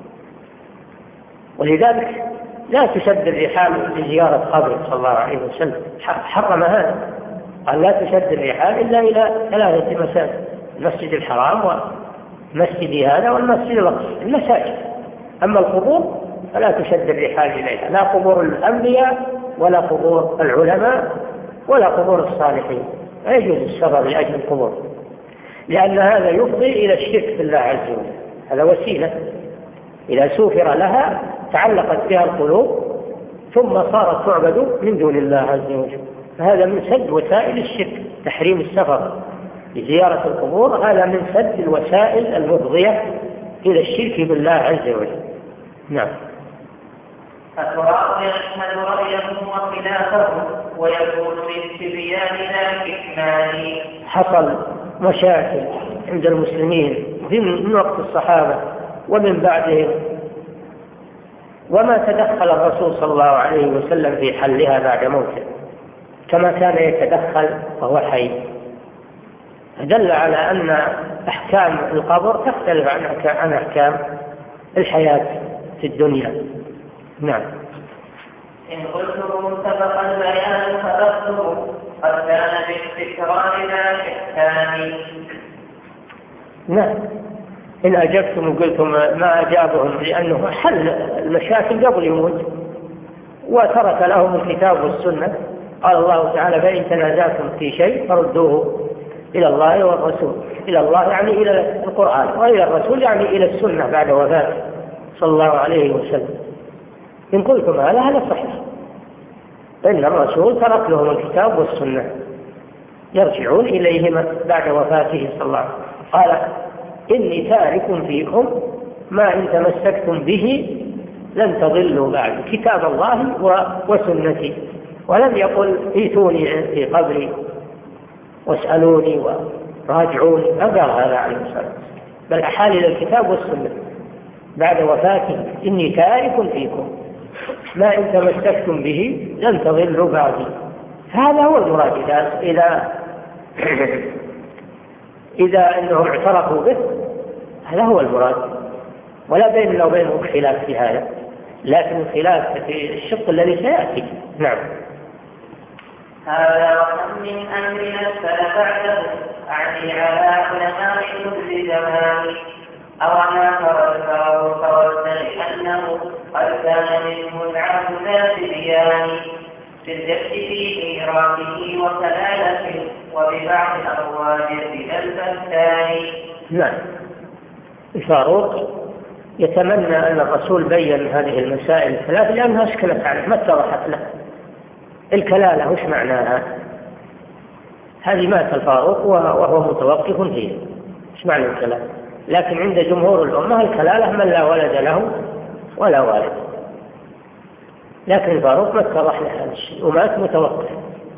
ولذلك لا تشد الرحال لزيارة قبره صلى الله عليه وسلم، حرم هذا، قال لا تشد الرحال إلا إلى 3 مساجد: المسجد الحرام ومسجد هذا والمسجد الأقصى، المساجد. أما القبور فلا تشد الرحال إليها، لا قبور الأنبياء ولا قبور العلماء ولا قبور الصالحين، لا يجوز السفر لأجل القبور، لأن هذا يفضي إلى الشرك بالله عز وجل. هذا وسيلة إذا سوفر لها تعلقت بها القلوب ثم صارت تعبد من دون الله عز وجل، فهذا من سد وسائل الشرك. تحريم السفر لزيارة القبور هذا من سد الوسائل المفضية إلى الشرك بالله عز وجل. نعم. التراب يشهد رأيهم وخلافهم ويكون للتبيان لا كتمان. حصل مشاكل عند المسلمين من وقت الصحابة ومن بعدهم، وما تدخل الرسول صلى الله عليه وسلم في حلها بعد موته كما كان يتدخل وهو حي، دل على أن أحكام القبر تختلف عن أحكام الحياة في الدنيا. نعم. إن قلتم سبق البيان فبصروا قد كان بالتكرار لا إحسان. نعم. إن أجبتم وقلتم ما أجابهم لأنه حل المشاكل قبل يموت وترك لهم الكتاب والسنة. قال الله تعالى: فإن تنازعتم في شيء فردوه إلى الله والرسول. إلى الله يعني إلى القرآن، وإلى الرسول يعني إلى السنة بعد وفاته صلى الله عليه وسلم. إن قلتم هذا صحيح، فإن الرسول ترك لهم الكتاب والسنة يرجعون إليهما بعد وفاته صلى الله عليه وسلم. قال: إني تارك فيكم ما إن تمسكتم به لن تضلوا بعد، كتاب الله وسنتي. ولم يقل ائتوني في قبري واسألوني وراجعوني، ما قال هذا عليه الصلاة، بل أحال إلى الكتاب والسنة بعد وفاته: إني تارك فيكم ما إن تمسكتم به لن تضلوا بعدي. هذا هو المراد. إذا أنهم اعترفوا به هذا هو المراد، ولا بيننا وبينهم خلاف في هذا، لكن الخلاف في الشق الذي سيأتي. نعم. هذا وكم من أمرنا اسفل بعده أعني على علماء كل زمان. أوما ترى الفاروق لأنه قد كان منه العبد لا تبيان في الجد في ميراثه وكلالته وببعض أمواج من البهتان. نعم. الفاروق يتمنى أن الرسول بين هذه المسائل الثلاث لأنها أشكلت عليه، ما اتضحت له. الكلالة وش معناها؟ هذه مات الفاروق وهو متوقف فيه، وش معنى الكلالة؟ لكن عند جمهور الأمة الكلالة من لا ولد له ولا والد، لكن الفاروق ما اتضح له هذا الشيء ومات متوقف.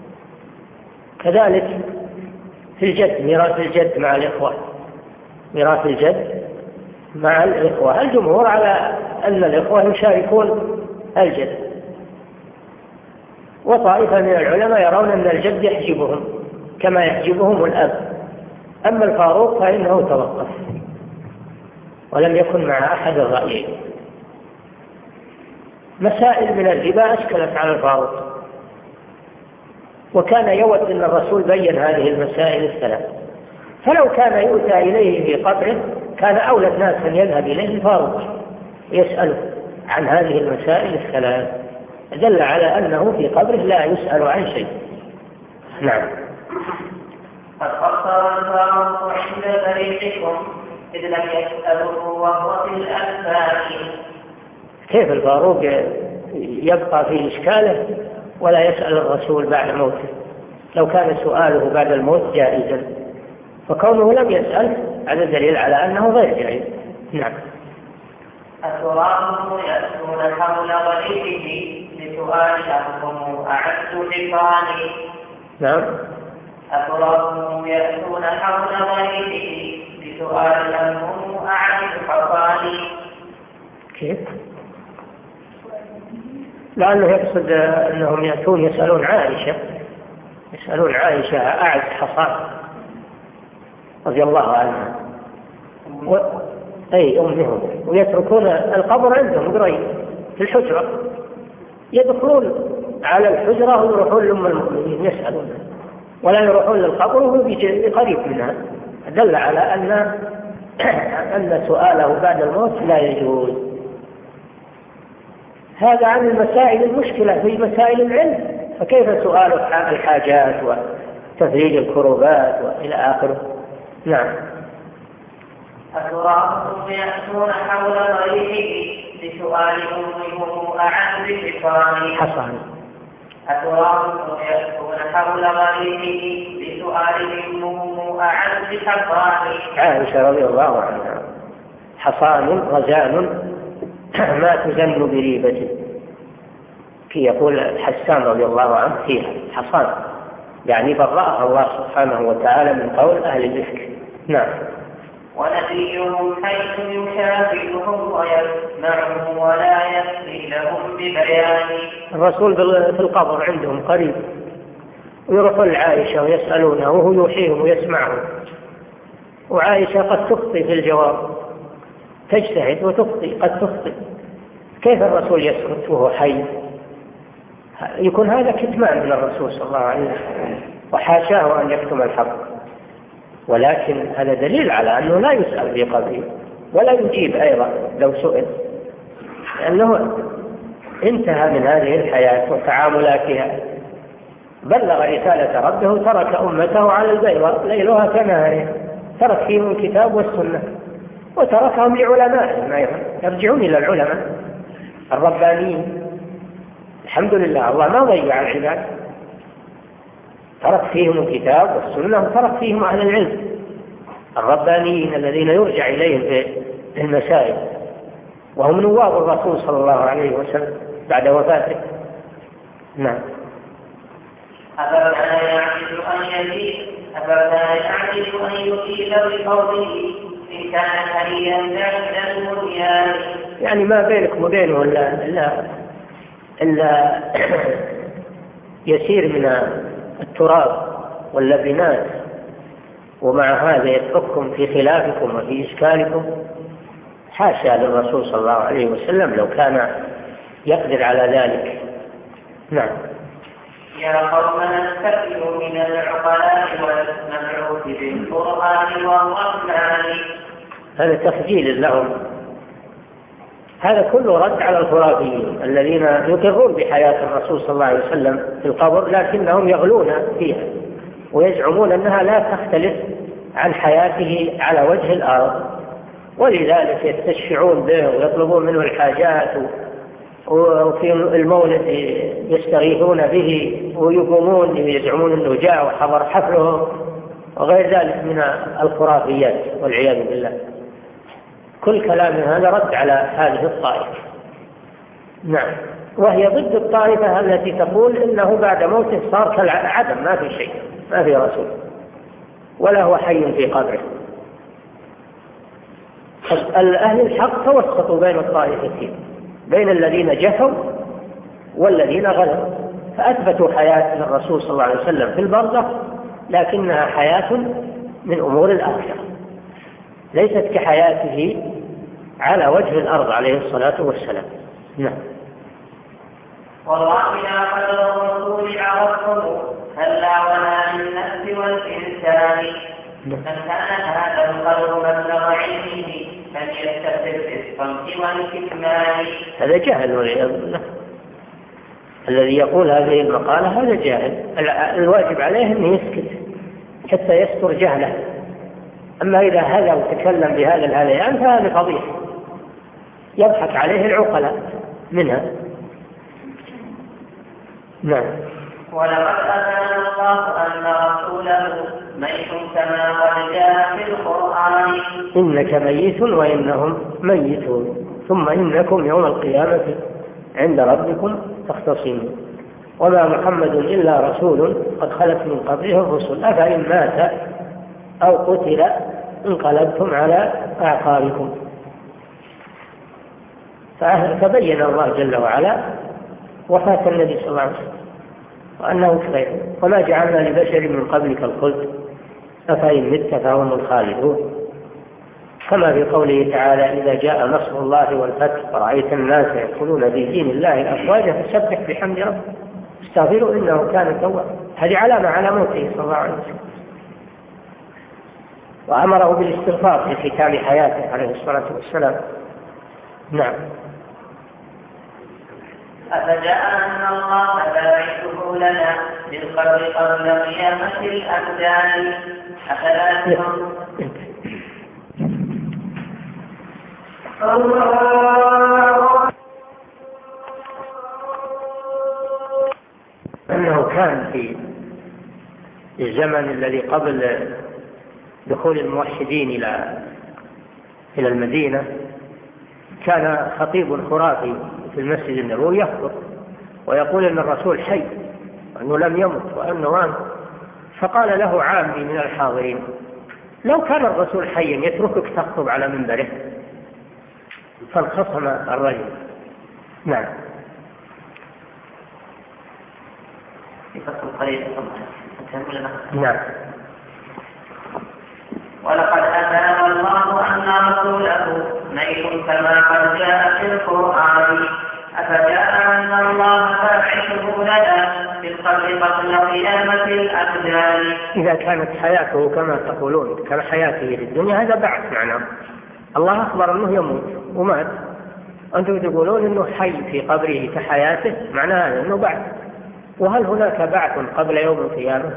كذلك في الجد، ميراث الجد مع الإخوة، ميراث الجد مع الإخوة، الجمهور على أن الإخوة يشاركون الجد، وطائفة من العلماء يرون أن الجد يحجبهم كما يحجبهم الأب. أما الفاروق فإنه توقف ولم يكن مع أحد الرأيين. مسائل من الربا أشكلت على الفاروق، وكان يود أن الرسول بين هذه المسائل الثلاث، فلو كان يؤتى إليه في قبره كان أولى الناس أن يذهب إليه الفاروق يسأله عن هذه المسائل الثلاث، دل على أنه في قبره لا يسأل عن شيء. نعم. قد قصر الفاروق عند فريقكم إذ لم يسأله وهو في الأنفاق. كيف الفاروق يبقى في إشكاله ولا يسأل الرسول بعد موته؟ لو كان سؤاله بعد الموت جائزا فكونه لم يسأل هذا دليل على أنه غير جائز. نعم. أتراهم يأتون حول غريبه لسؤال أنهم أعز حصاني. نعم. أتراهم يأتون حول غريبه لسؤال أنهم أعز حصاني. كيف؟ لأنه يقصد أنهم يأتون يسألون عائشة أعز حصان رضي الله عنها أي أمهم، ويتركون القبر عندهم قريب في الحجرة، يدخلون على الحجرة ويروحون لأم المؤمنين يسألون، ولا يروحون للقبر وهو قريب منها. دل على أن سؤاله بعد الموت لا يجوز. هذا عن المسائل المشكلة في مسائل العلم، فكيف سؤال الحاجات وتفريج الكروبات وإلى آخره. نعم. أتراهم يأتون حول غريبه لسؤال أمهم أعز حصاني. أتراهم يأتون حول غريبه لسؤال أمهم أعز حصاني. عائشة رضي الله عنها حصان رزان ما تزن بريبة، كي يقول حسان رضي الله عنه فيها حصان، يعني برأها الله سبحانه وتعالى من قول أهل الإفك. نعم. ونبيهم حيث يشاهدهم ويسمعهم ولا يأتي لهم ببيان. الرسول في القبر عندهم قريب، ويروحون لعائشة ويسألونه وهو يوحيهم ويسمعهم، وعائشة قد تخطئ في الجواب، تجتهد وتخطئ، قد تخطئ. كيف الرسول يسكت وهو حي؟ يكون هذا كتمان من الرسول صلى الله عليه وسلم، وحاشاه أن يكتم الحق، ولكن هذا دليل على أنه لا يسأل في قبره ولا يجيب أيضا لو سئل، لأنه انتهى من هذه الحياة وتعاملاتها، بلغ رسالة ربه وترك أمته على البيضاء ليلها كنهارها، ترك فيهم الكتاب والسنة وتركهم لعلمائهم أيضا، يرجعون إلى العلماء الربانيين. الحمد لله الله ما ضيع العباد، ترك فيهم الكتاب والسنة وترك فيهم أهل العلم الربانيين الذين يرجع إليهم في المسائل، وهم نواب الرسول صلى الله عليه وسلم بعد وفاته. نعم. أفكان يعجز أن يطيل بقوله إن كان حريا بعد البنيان. يعني ما بينكم وبينه إلا يسير من التراب واللبنات، ومع هذا يترككم في خلافكم وفي إشكالكم. حاشا للرسول صلى الله عليه وسلم لو كان يقدر على ذلك. نعم. يا قوم نستكبر من العقلاء والمبعوث بالقرآن والرحمن. هذا تخجيل لهم، هذا كله رد على الخرافيين الذين يقرون بحياة الرسول صلى الله عليه وسلم في القبر، لكنهم يغلون فيها ويزعمون أنها لا تختلف عن حياته على وجه الأرض، ولذلك يستشفعون به ويطلبون منه الحاجات، وفي المولد يستغيثون به ويقومون يزعمون أنه جاء وحضر حفله وغير ذلك من الخرافيات والعياذ بالله. كل كلام هذا رد على هذه الطائفة. نعم. وهي ضد الطائفة التي تقول إنه بعد موته صار كالعدم، ما في شيء، ما في رسول ولا هو حي في قبره. أهل الحق توسطوا بين الطائفتين، بين الذين جفوا والذين غلوا، فأثبتوا حياة الرسول صلى الله عليه وسلم في البرزخ، لكنها حياة من أمور الآخرة، ليست كحياته على وجه الأرض عليه الصلاة والسلام. نعم. والله إذا قدر الرسول عرفته هلا ولا للنفس والإنسان، من كان هذا القدر مبلغ علمه فليستقر في الصمت والكتمان. هذا جاهل والعياذ بالله، الذي يقول هذه المقالة هذا جاهل، الواجب عليه أن يسكت حتى يستر جهله. أما إذا هذا وتكلم بهذا الهذيان فهذا فضيح يضحك عليه العقلاء منها. نعم. ولقد أذن الله أن رسوله ميت كما قد جاء في القرآن. إنك ميت وإنهم ميتون ثم إنكم يوم القيامة عند ربكم تختصمون. وما محمد إلا رسول قد خلت من قبله الرسل أفإن مات أو قتل انقلبتم على أعقابكم. فبين الله جل وعلا وفاة النبي صلى الله عليه وسلم وأنه خير. وما جعلنا لبشر من قبلك الخلد أفإن مت فهم الخالدون. كما في قوله تعالى إذا جاء نصر الله والفتح ورأيت الناس يدخلون في دين الله أفواجا فسبح بحمد ربك استغفروا إنه كان توابا. هذه علامة على موته صلى الله عليه وسلم. وأمره بالاستغفار في ختام حياته عليه الصلاة والسلام. نعم. أفجعلنا الله باعثه لنا بالقبر قبل قيامة الأبدان أفلا تنظرون. أنه كان في الزمن الذي قبل دخول الموحدين إلى المدينة كان خطيب خرافي في المسجد النبوي يخطب ويقول أن الرسول حي وأنه لم يمت وأنه فقال له عامي من الحاضرين لو كان الرسول حيا يتركك تخطب على منبره. فانخصم الرجل. نعم. نعم. ولقد أتانا الله أن رسوله ميت كما قد جاء في القرآن أفجاءنا الله باعثه لنا في القبر قبل قيامة الأبدان. إذا كانت حياته كما تقولون كما حياته في الدنيا هذا بعث معناه. الله أخبر أنه يموت ومات أنتم تقولون أنه حي في قبره كحياته معناه أنه بعث. وهل هناك بعث قبل يوم القيامة؟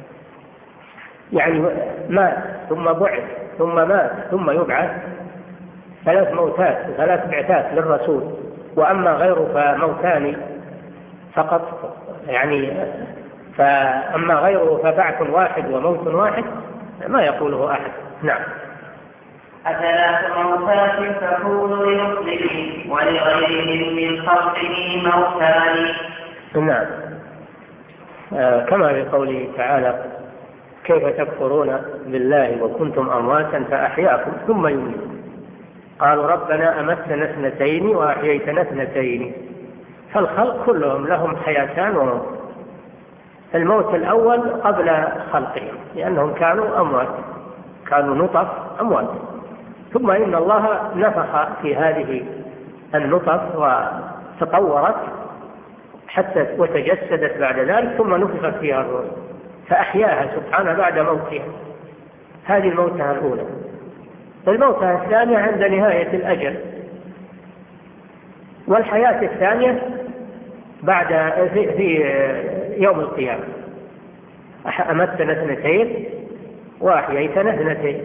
يعني مات ثم بعث ثم مات ثم يبعث. 3 موتات و3 بعثات للرسول. وأما غيره فموتان فقط يعني فأما غيره فبعث واحد وموت واحد ما يقوله أحد. نعم. 3 موتات تكون لمسلم ولغيرهم من خلقه موتان. نعم. كما في قوله تعالى كيف تكفرون بالله وكنتم أمواتا فأحياكم ثم يميتكم قالوا ربنا أمتنا 2 وأحييتنا 2. فالخلق كلهم لهم حياتان وموت. الموت الأول قبل خلقهم لأنهم كانوا أموات كانوا نطف أموات ثم إن الله نفخ في هذه النطف وتطورت حتى وتجسدت بعد ذلك ثم نفخت فيها الروح فأحياها سبحانه بعد موتها. هذه الموتة الأولى. الموتة الثانية عند نهاية الأجل. والحياة الثانية بعد في يوم القيامة أمتنا 2 وأحييتنا 2.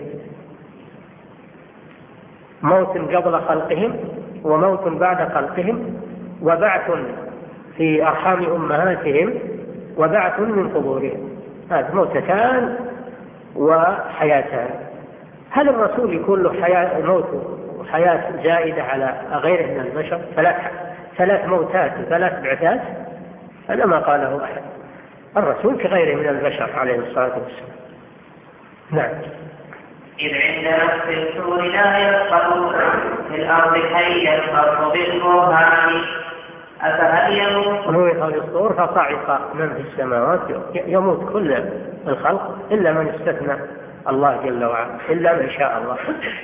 موت قبل خلقهم وموت بعد خلقهم وبعث في أرحام أمهاتهم وبعث من قبورهم. هذه موتتان وحياتان. هل الرسول يكون له موت وحياة زائدة على غيره من البشر 3 موتات و3 بعثات؟ هذا ما قاله أحد. الرسول كغيره من البشر عليه الصلاة والسلام. نعم. إذ عند نفس السور لا يفقه في الأرض حي يفقه بالبرهان أفهل يموت ونفخ في الصور فصعق من في السماوات يموت كل الخلق إلا من استثنى الله جل وعلا إلا من شاء الله.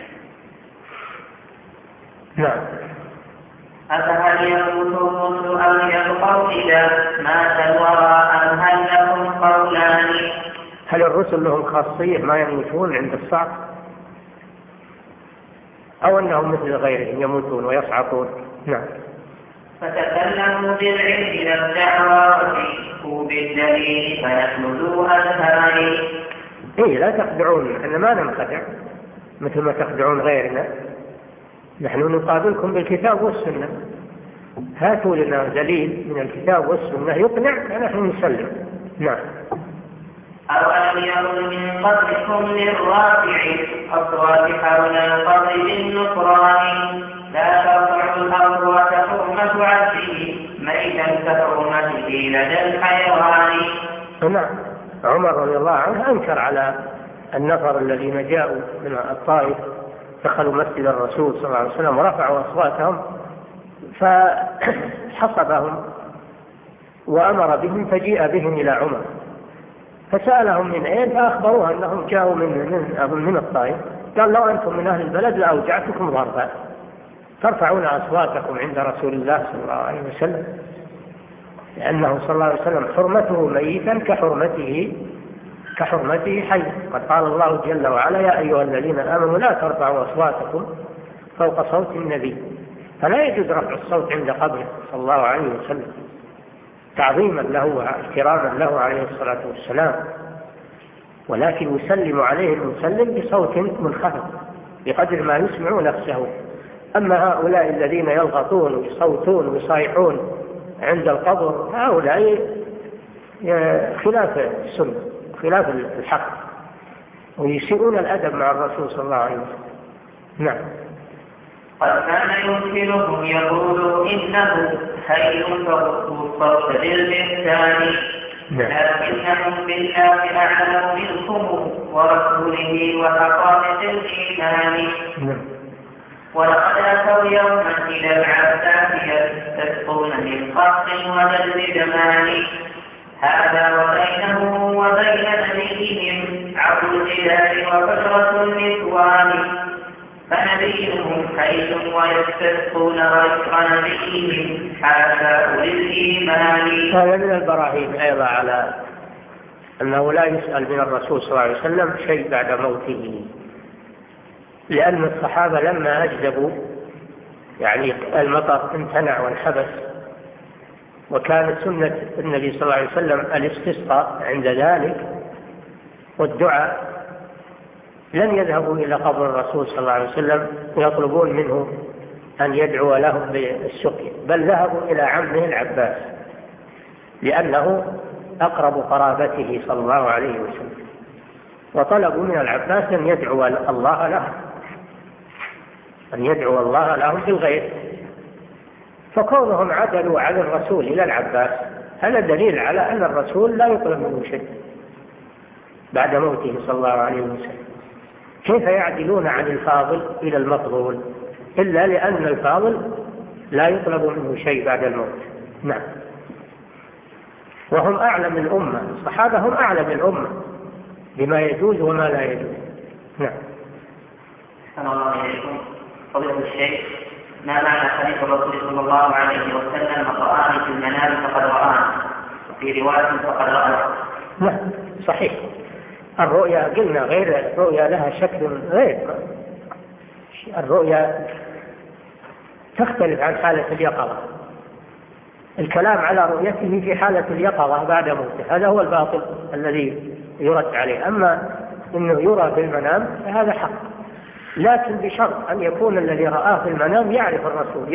نعم. أفهل يموت الرسل أو يبقوا إذا مات الورى أم هل لهم قولان؟ هل الرسل لهم خاصية ما يموتون عند الصعق أو أنهم مثل غيرهم يموتون ويصعقون؟ نعم. فتكلموا بالعلم لا الدعوى وفيه بالدليل فيحملوا أذهاني. إيه لا تخدعون إحنا ما ننخدع مثل ما تخدعون غيرنا. نحن نقابلكم بالكتاب والسنة. هاتوا لنا دليل من الكتاب والسنة يقنع فنحن نسلم. نعم. أو أن يكن من من قبلكم للرافع أصوات حول القبر بالنكران لا ترفع الأصوات حرمة عبده ميتا كحرمته لدى الحيوان. نعم. عمر رضي الله عنه أنكر على النفر الذين جاءوا من الطائف دخلوا مسجد الرسول صلى الله عليه وسلم ورفعوا أصواتهم فحصبهم وأمر بهم فجيء بهم إلى عمر فسألهم من أين فأخبروه أنهم جاءوا من الطائف. قال لو أنتم من أهل البلد لأوجعتكم ضربا ترفعون أصواتكم عند رسول الله صلى الله عليه وسلم لأنه صلى الله عليه وسلم حرمته ميتا كحرمته حي. قد قال الله جل وعلا يا أيها الذين آمنوا لا ترفعوا أصواتكم فوق صوت النبي. فلا يجوز رفع الصوت عند قبره صلى الله عليه وسلم تعظيما له واحتراما له عليه الصلاة والسلام، ولكن يسلم عليه المسلم بصوت منخفض بقدر ما يسمع نفسه. أما هؤلاء الذين يلغطون ويصوتون ويصيحون عند القبر هؤلاء خلاف السنة خلاف الحق ويسيئون الأدب مع الرسول صلى الله عليه وسلم. نعم. قد كان يمكنهم يقول إنه خير فالصوت بالإحسان لكنهم بالله أعلم منكم ورسوله وحقائق الإيمان. ولقد أتوا يوما إلى العباس يستسقون من قصد وجلد زمان هذا وبينه وبين نبيهم عبد الجلال وفترة النسوان فنبيهم حيث ويستسقون غير نبيهم حاشا للإيمان. هذا من البراهين أيضا على أنه لا يسأل من الرسول صلى الله عليه وسلم شيء بعد موته، لأن الصحابة لما أجدبوا يعني المطر امتنع وانحبس وكانت سنة النبي صلى الله عليه وسلم الاستسقاء عند ذلك والدعاء لم يذهبوا إلى قبر الرسول صلى الله عليه وسلم ويطلبون منه أن يدعو لهم بالسقي، بل ذهبوا إلى عمه العباس لأنه أقرب قرابته صلى الله عليه وسلم وطلبوا من العباس أن يدعو الله لهم بالغيب. فكونهم عدلوا عن الرسول إلى العباس هذا دليل على أن الرسول لا يطلب منه شيء بعد موته صلى الله عليه وسلم. كيف يعدلون عن الفاضل إلى المفضول إلا لأن الفاضل لا يطلب منه شيء بعد الموت. نعم. وهم أعلم الأمة، الصحابة هم أعلم الأمة بما يجوز وما لا يجوز. نعم. السلام عليكم فضيلة الشيخ، ما معنى حديث الرسول صلى الله عليه وسلم رآني في المنام فقد رآني وفي رواية فقد رأى؟ نعم صحيح. الرؤيا قلنا غير الرؤيا لها شكل غير، الرؤيا تختلف عن حالة اليقظة. الكلام على رؤيته في حالة اليقظة بعد موته هذا هو الباطل الذي يرد عليه، أما إنه يرى في المنام فهذا حق، لكن بشرط أن يكون الذي رآه في المنام يعرف الرسول،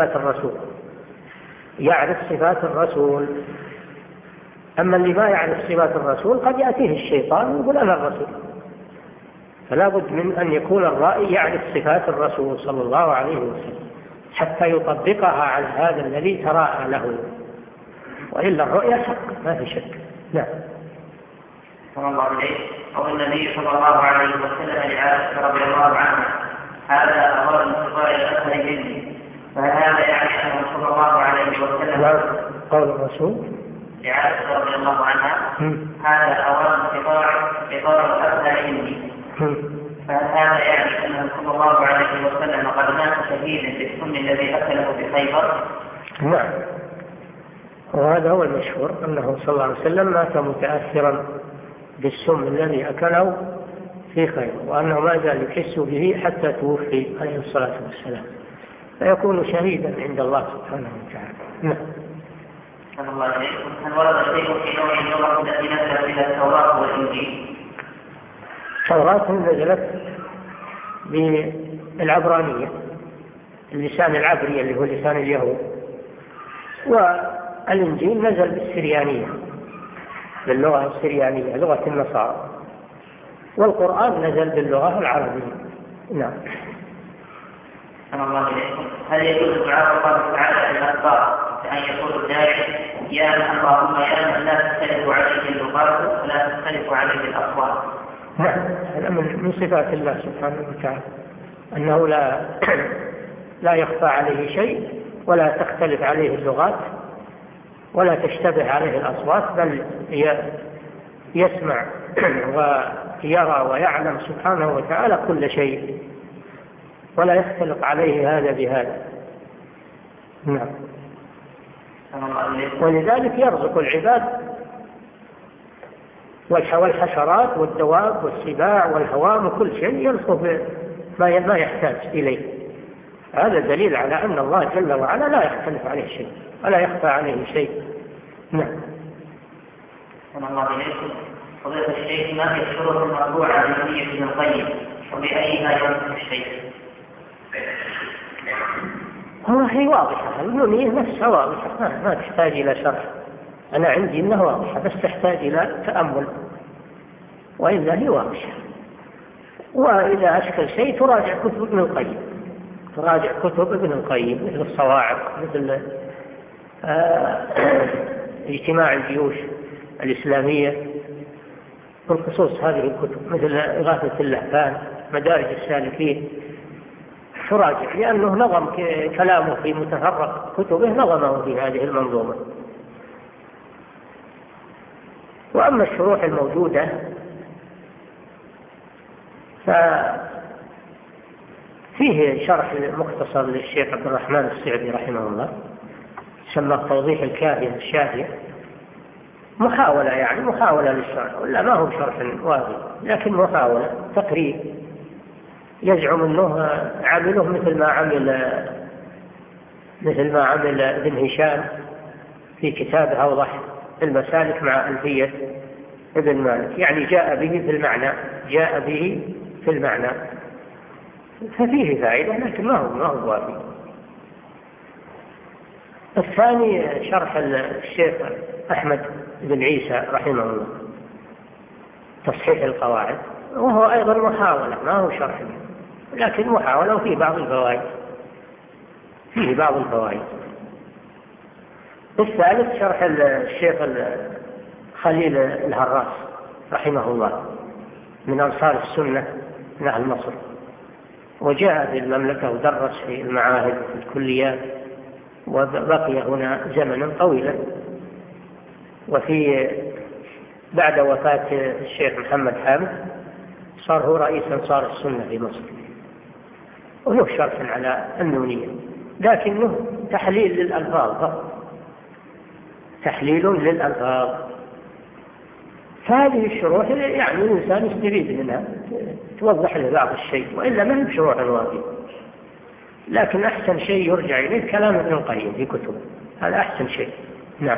يعرف صفات الرسول. أما اللي ما يعرف صفات الرسول قد يأتيه الشيطان ويقول أنا الرسول، فلا بد من أن يكون الرائي يعرف صفات الرسول صلى الله عليه وسلم حتى يطبقها على هذا الذي تراءى له، وإلا الرؤيا حق ما في شك. نعم. صلى الله عليه قول النبي صلى الله عليه وسلم لعائشة رضي الله عنها هذا أول انتظار الأثر مني، فهذا يعني أنه صلى الله عليه وسلم قول الرسول لعائشة رضي الله عنها هذا أول انتظار الأثر مني، فهل هذا يعني أنه صلى الله عليه وسلم قد مات شهيدا في السم الذي أكله في خيبر؟ نعم، وهذا هو المشهور أنه صلى الله عليه وسلم مات متأثرا بالسم الذي أكله في خيبر، وأنه ما زال يحس به حتى توفي عليه الصلاة والسلام، فيكون شهيدا عند الله سبحانه وتعالى. نعم. الله عليكم، هل ورد شيء في نوع اللغة التي نزلت إلى التوراة والإنجيل؟ التوراة نزلت بالعبرانية، اللسان العبري اللي هو لسان اليهود، والإنجيل نزل بالسريانية، باللغة السريانية لغة النصارى. والقرآن نزل باللغة العربية. نعم. الله إليكم. هل يجوز دعاء الله تعالى الأخبار بأن يقول الداعي يا اللهم يا من لا تختلف عليه اللغات ولا تختلف عليه الأصوات؟ نعم، هذا من صفات الله سبحانه وتعالى، أنه لا يخفى عليه شيء ولا تختلف عليه اللغات ولا تشتبه عليه الأصوات، بل يسمع ويرى ويعلم سبحانه وتعالى كل شيء ولا يختلط عليه هذا بهذا. نعم. ولذلك يرزق العباد والحشرات والدواب والسباع والهوام وكل شيء يرزق ما يحتاج إليه. هذا دليل على أن الله جل وعلا لا يختلف عليه شيء ولا يخفى عليه شيء. نعم. الله إليكم. فضيلة الشيخ، ما هي الشروط المرفوعة لنية ابن القيم وبأيها ينصف الشيخ؟ هي واضحة، النية نفسها واضحة، ما تحتاج إلى شرح. أنا عندي أنها واضحة بس تحتاج إلى تأمل، وإلا هي واضحة. وإذا أشكل شيء تراجع كتب ابن القيم، تراجع كتب ابن القيم مثل الصواعق، مثل اجتماع الجيوش الإسلامية، بالخصوص هذه الكتب مثل إغاثة اللهفان، مدارج السالكين، تراجع، لأنه نظم كلامه في متفرق كتبه نظمه في هذه المنظومة. وأما الشروح الموجودة ففيه شرح مختصر للشيخ عبد الرحمن السعدي رحمه الله، سماه توضيح الكافية الشافية، محاولة للشرح، ولا ما هو شرح واضح لكن محاولة تقريب، يزعم أنه عمله مثل ما عمل ابن هشام في كتاب أوضح المسالك مع ألفية ابن مالك، يعني جاء به في المعنى، ففيه فائدة لكن ما هو وافي. الثاني شرح الشيخ أحمد بن عيسى رحمه الله، تصحيح القواعد، وهو أيضا محاولة، ما هو شرح لكن محاولة وفيه بعض الفوائد. الثالث شرح الشيخ خليل الهراس رحمه الله من أنصار السنة من أهل مصر، وجاء في المملكة ودرس في المعاهد في الكليات، وبقي هنا زمنا طويلا. وفي بعد وفاة الشيخ محمد حامد صار هو رئيس أنصار السنة في مصر، وله شرح على النونية لكنه تحليل للألفاظ. فهذه الشروح يعني الإنسان يستفيد منها، توضح له بعض الشيء، وإلا ما هي بشروح الواقع. لكن أحسن شيء يرجع إليه كلام ابن القيم في كتبه، هذا أحسن شيء. نعم.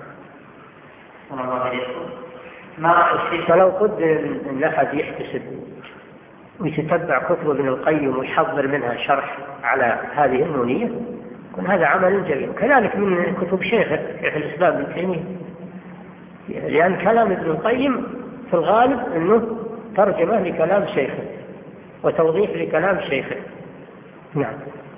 فلو قدر أن أحد يحتسب ويتتبع كتب ابن القيم ويحضر منها شرح على هذه النونية يكون هذا عمل جميل. كذلك من كتب شيخ الإسلام ابن تيمية، لأن كلام ابن القيم في الغالب أنه ترجمة لكلام شيخه وتوضيح لكلام شيخه. نعم.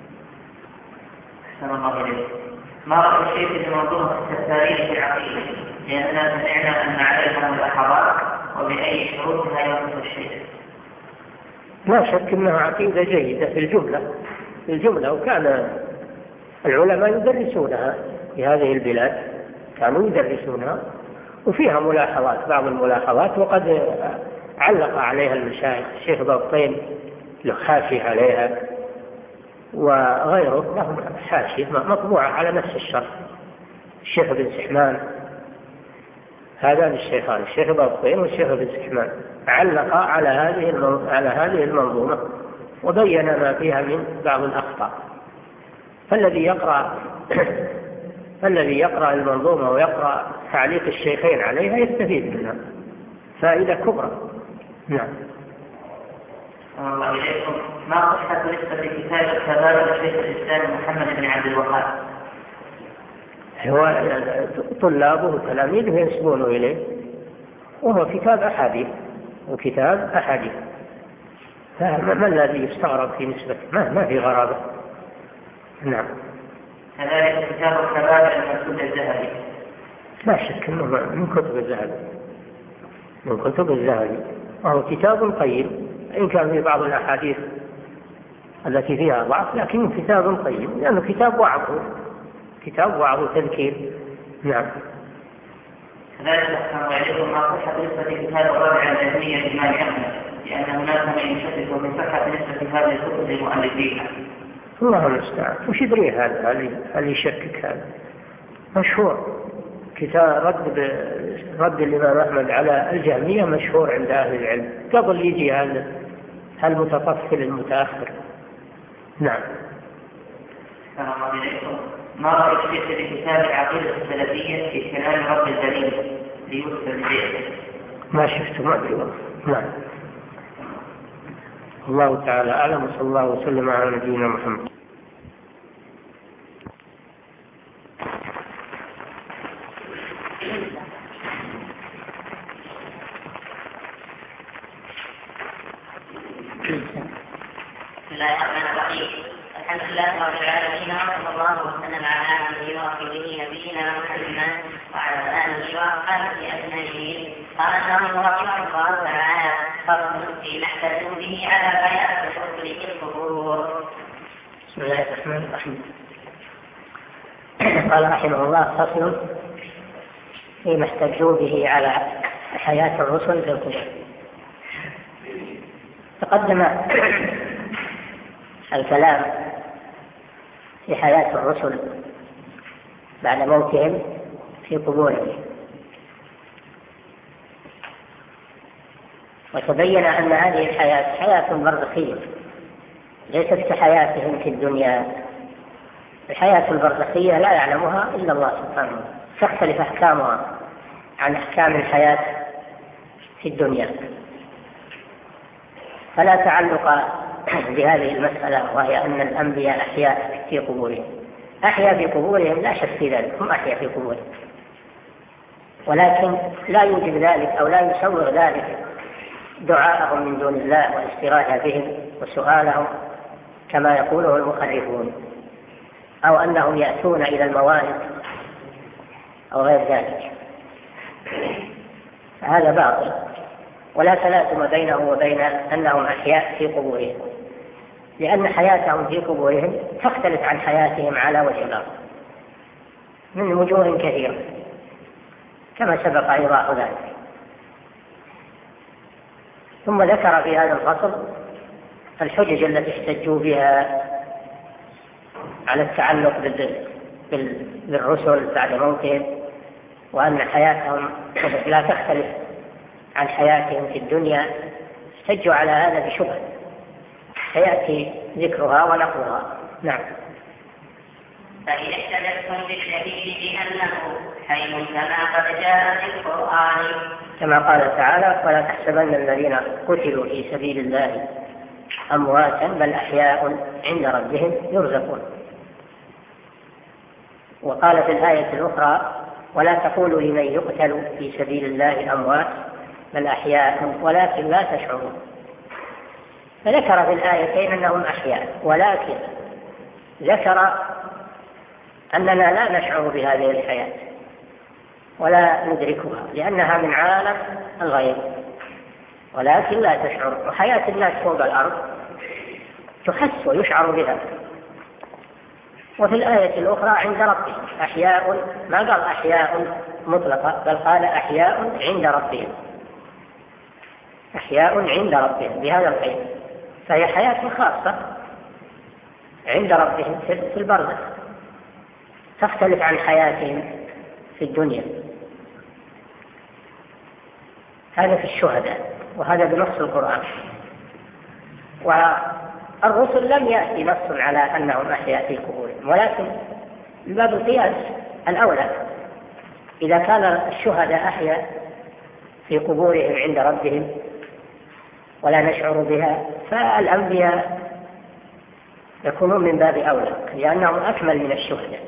ما رأى الشيخ في منظومة التساريح العقيدة، لأننا سمعنا أن عليها ملاحظات، وبأي شروطها ينصف الشيخ؟ لا شك أنها عقيدة جيدة في الجملة، وكان العلماء يدرسونها في هذه البلاد، كانوا يدرسونها وفيها ملاحظات، بعض الملاحظات وقد علق عليها المشايخ، الشيخ بابطين له حاشية عليها، وغيره لهم حاشية مطبوعة على نفس الشرح. الشيخ بن سحمان، هذان الشيخان الشيخ بابطين والشيخ بن سحمان علق على هذه المنظومة وبين ما فيها من بعض الأخطاء. فالذي يقرأ المنظومة ويقرأ تعليق الشيخين عليها يستفيد منها فائدة كبرى. نعم. الله إليكم. ما صحة نسبة كتاب الكبائر لشيخ الإسلام محمد بن عبد الوهاب؟ هو طلابه وتلاميذه ينسبونه إليه، وهو كتاب أحاديث وكتاب أحاديث. ما الذي يستغرب في نسبته؟ ما في غرابة. نعم. كذلك كتاب الكبائر المكتوب الذهبي. لا شك أنه من كتب الذهبي، وهو كتاب قيم، إن كان في بعض الأحاديث التي فيها ضعف، لكنه كتاب قيم لأنه كتاب وعظ وتذكير. نعم. كذلك أحسن وعليكم ما صح بنسبة كتاب الرابع العلمية لإمام أحمد، لأن هناك من يشكك في صحة نسبة هذه الكتب لمؤلفيها. الله المستعان. وش يدري هذا اللي يشكك؟ هذا مشهور، كتاب رد الإمام أحمد على الجهمية، مشهور عند أهل العلم قبل يجي المتطفل المتأخر. نعم. السلام عليكم. ما رأيك في كتاب العقيدة السلفية في كلام رب الجليل ليوسف البيت؟ ما شفته، ما أدري والله. نعم. الله تعالى أعلم، وصلى الله وسلم على نبينا محمد. بسم الله الرحمن الرحيم. الحمد لله رب العالمين، وصلى الله وسلم على عبده ورسوله نبينا محمد وعلى اله واصحابه اجمعين. قال الناظم رحمه الله تعالى: فصل فيما احتجوا به على بيان الحكم في القبور. بسم الله الرحمن الرحيم. قال رحمه الله: فصل فيما احتجوا به على حياة الرسل في القبور. تقدم الكلام في حياة الرسل بعد موتهم في قبورهم، وتبين أن هذه الحياة حياة برزخية ليست كحياتهم في الدنيا. الحياة البرزخية لا يعلمها إلا الله سبحانه وتعالى، تختلف أحكامها عن أحكام الحياة في الدنيا، فلا تعلق بهذه المسألة، وهي أن الأنبياء أحياء في قبورهم. أحياء في قبورهم لا شك في ذلك، هم أحياء في قبورهم، ولكن لا يوجد ذلك أو لا يسوغ ذلك دعاءهم من دون الله والاستغاثة بهم وسؤالهم كما يقوله المخرفون، أو أنهم يأتون إلى الموائد أو غير ذلك. هذا باطل، ولا تلازم بينه وبين أنهم أحياء في قبورهم، لأن حياتهم في قبورهم تختلف عن حياتهم على وجه الأرض من وجوه كثيرة كما سبق إيضاح ذلك. ثم ذكر في هذا الفصل الحجج التي احتجوا بها على التعلق بالرسل بعد موتهم، وأن حياتهم لا تختلف عن حياتهم في الدنيا. احتجوا على هذا بشبهة سيأتي ذكرها ونقلها. نعم. فإن احتجتم بالشهيد بأنه حي كما قد جاء في القرآن، كما قال تعالى: ولا تحسبن الذين قتلوا في سبيل الله أمواتا بل أحياء عند ربهم يرزقون. وقال في الآية الأخرى: ولا تقولوا لمن يقتل في سبيل الله أموات بل أحياء ولكن لا تشعرون. فذكر في الآيتين أنهم أحياء، ولكن ذكر أننا لا نشعر بهذه الحياة ولا ندركها لأنها من عالم الغيب، ولكن لا تشعر. وحياة الناس فوق الأرض تحس ويشعر بها. وفي الآية الأخرى عند ربهم أحياء، ما قال أحياء مطلقة بل قال أحياء عند ربهم، أحياء عند ربهم بهذا القيد، فهي حياة خاصة عند ربهم في البرزخ، تختلف عن حياتهم في الدنيا. هذا في الشهداء، وهذا بنص القرآن. والرسل لم يأتي نص على أنهم أحياء في قبورهم، ولكن من باب القياس الأولى إذا كان الشهداء أحياء في قبورهم عند ربهم ولا نشعر بها، فالأنبياء يكونون من باب أولى لأنهم أكمل من الشهداء،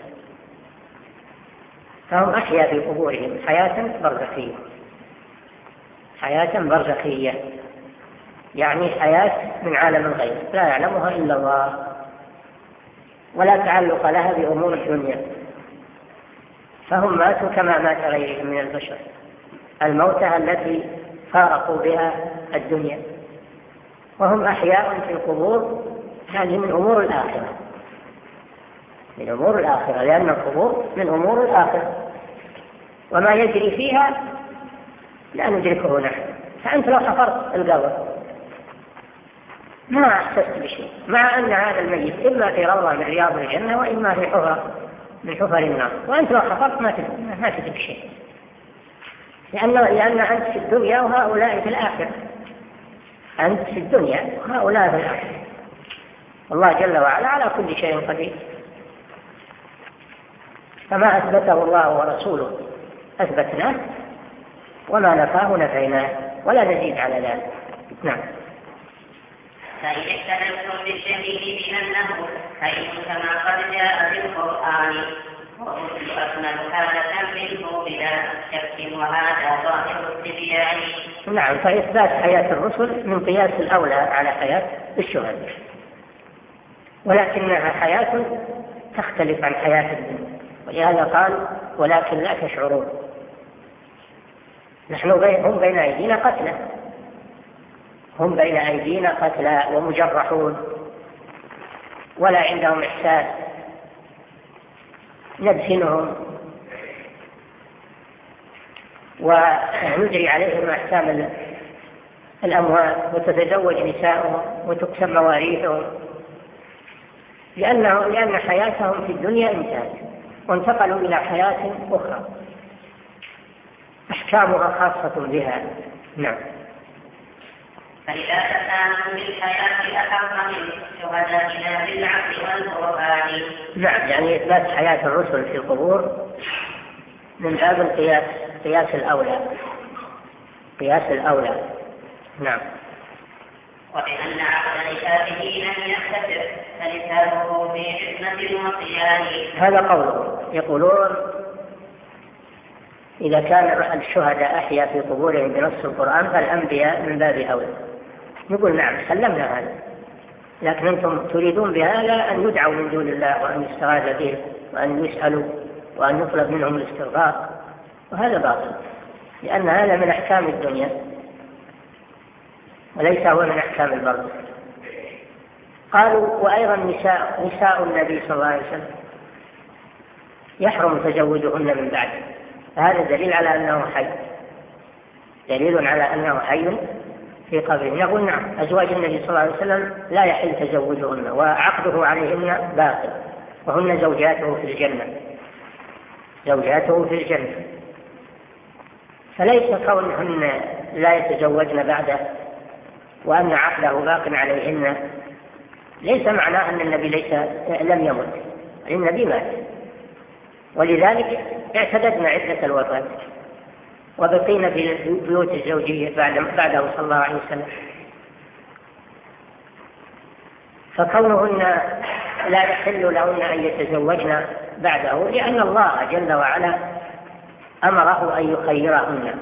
فهم أحياء في قبورهم حياة برزخية. حياة برزخية، يعني حياة من عالم الغيب لا يعلمها إلا الله، ولا تعلق لها بأمور الدنيا، فهم ماتوا كما مات غيرهم من البشر، الموتى التي فارقوا بها الدنيا، وهم أحياء في القبور، هذه من أمور الآخرة، من أمور الآخرة، لأن القبور من أمور الآخرة، وما يجري فيها لا ندركه نحن. فأنت لو حفرت القبر ما أحسست بشيء، مع أن هذا الميت إما في روضة من رياض الجنة وإما في حفرة من حفر النار، وأنت لو حفرت ما تدرك شيء، لأن أنت في الدنيا وهؤلاء في الآخرة، أنت في الدنيا وهؤلاء في الآخرة. الله جل وعلا على كل شيء قدير، فما أثبته الله ورسوله أثبتناه، وما نفاه نفيناه، ولا نزيد على ذلك. نعم. فإن احتملتم بالشهيد بأنه حي كما قد جاء في القرآن، والرسل أكمل حالة منه بلا شك، وهذا ظاهر التبيان. نعم، فإثبات حياة الرسل من قياس الأولى على حياة الشهداء، ولكنها حياة تختلف عن حياة الدنيا، ولهذا قال ولكن لا تشعرون. هم بين أيدينا قتلى، هم بين أيدينا قتلى ومجرحون، ولا عندهم إحساس، ندفنهم ونجري عليهم أحكام الأموال، وتتزوج نساؤهم وتقسم مواريثهم، لأن حياتهم في الدنيا انتهت وانتقلوا إلى حياة أخرى أحكامها خاصة بها. نعم. فإذا تساموا بالحياة أحق من شهدائنا بالعقل والقرآن. نعم، يعني إثبات حياة الرسل في القبور من باب القياس، قياس الأولى. نعم. وبأن عقل نشاته لم يختلف فلسانه في حكمة وصيان. هذا قوله، يقولون إذا كان الشهداء أحيا في قبورهم بنص القرآن فالأنبياء من باب أولى. نقول نعم، سلمنا هذا، لكن أنتم تريدون بهذا أن يدعوا من دون الله، وأن يستغاث به، وأن يسألوا، وأن يطلب منهم الاستغفار، وهذا باطل، لأن هذا من أحكام الدنيا وليس هو من أحكام البرزخ. قالوا وأيضا نساء النبي صلى الله عليه وسلم يحرم تزوجهن من بعده، هذا دليل على أنه حي، دليل على أنه حي في قبره. نقول نعم، أزواج النبي صلى الله عليه وسلم لا يحل تزوجهن، وعقده عليهن باطل، وهن زوجاته في الجنة، زوجاته في الجنة، فليس كونهن لا يتزوجن بعده وأن عقده باق عليهن ليس معناه أن النبي لم يمت، النبي مات، ولذلك اعتددنا عدة الوفاة وبقينا في البيوت الزوجية بعده صلى الله عليه وسلم. فكونهن لا يحل لهن أن يتزوجن بعده لأن الله جل وعلا أمره أن يخيرهن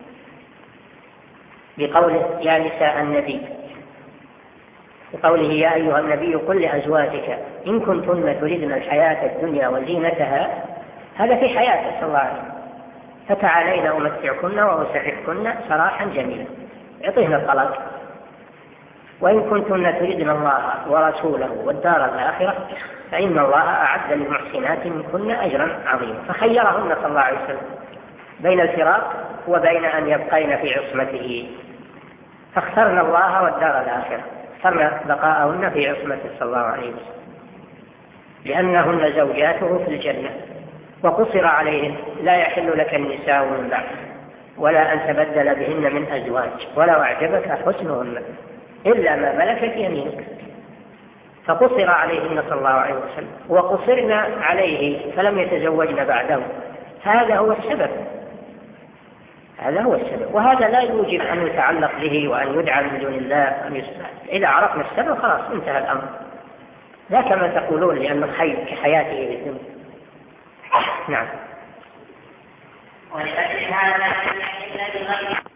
بقوله يا نساء النبي، بقوله يا أيها النبي قل لأزواجك إن كنتن تردن الحياة الدنيا وزينتها، هذا في حياته صلى الله عليه وسلم، فتعالين أمتعكن وأسرحكن سراحا جميلا، يعطيهن الطلاق. وإن كنتن تردن الله ورسوله والدار الآخرة فإن الله أعد للمحسنات منكن أجرا عظيما. فخيرهن صلى الله عليه وسلم بين الفراق وبين أن يبقين في عصمته، فاخترن الله والدار الآخرة، اخترن بقاءهن في عصمته صلى الله عليه وسلم لأنهن زوجاته في الجنة، وقصر عليهن لا يحل لك النساء من بعد ولا أن تبدل بهن من أزواج ولو أعجبك حسنهن إلا ما ملكت يمينك، فقصر عليهن صلى الله عليه وسلم وقصرنا عليه فلم يتزوجن بعده. هذا هو السبب، هذا هو السبب، وهذا لا يوجب أن يتعلق به وأن يدعى من دون الله. إذا عرفنا السبب خلاص انتهى الأمر، لا كما تقولون لأنه حي كحياته في الدنيا. نعم. ولأجل هذا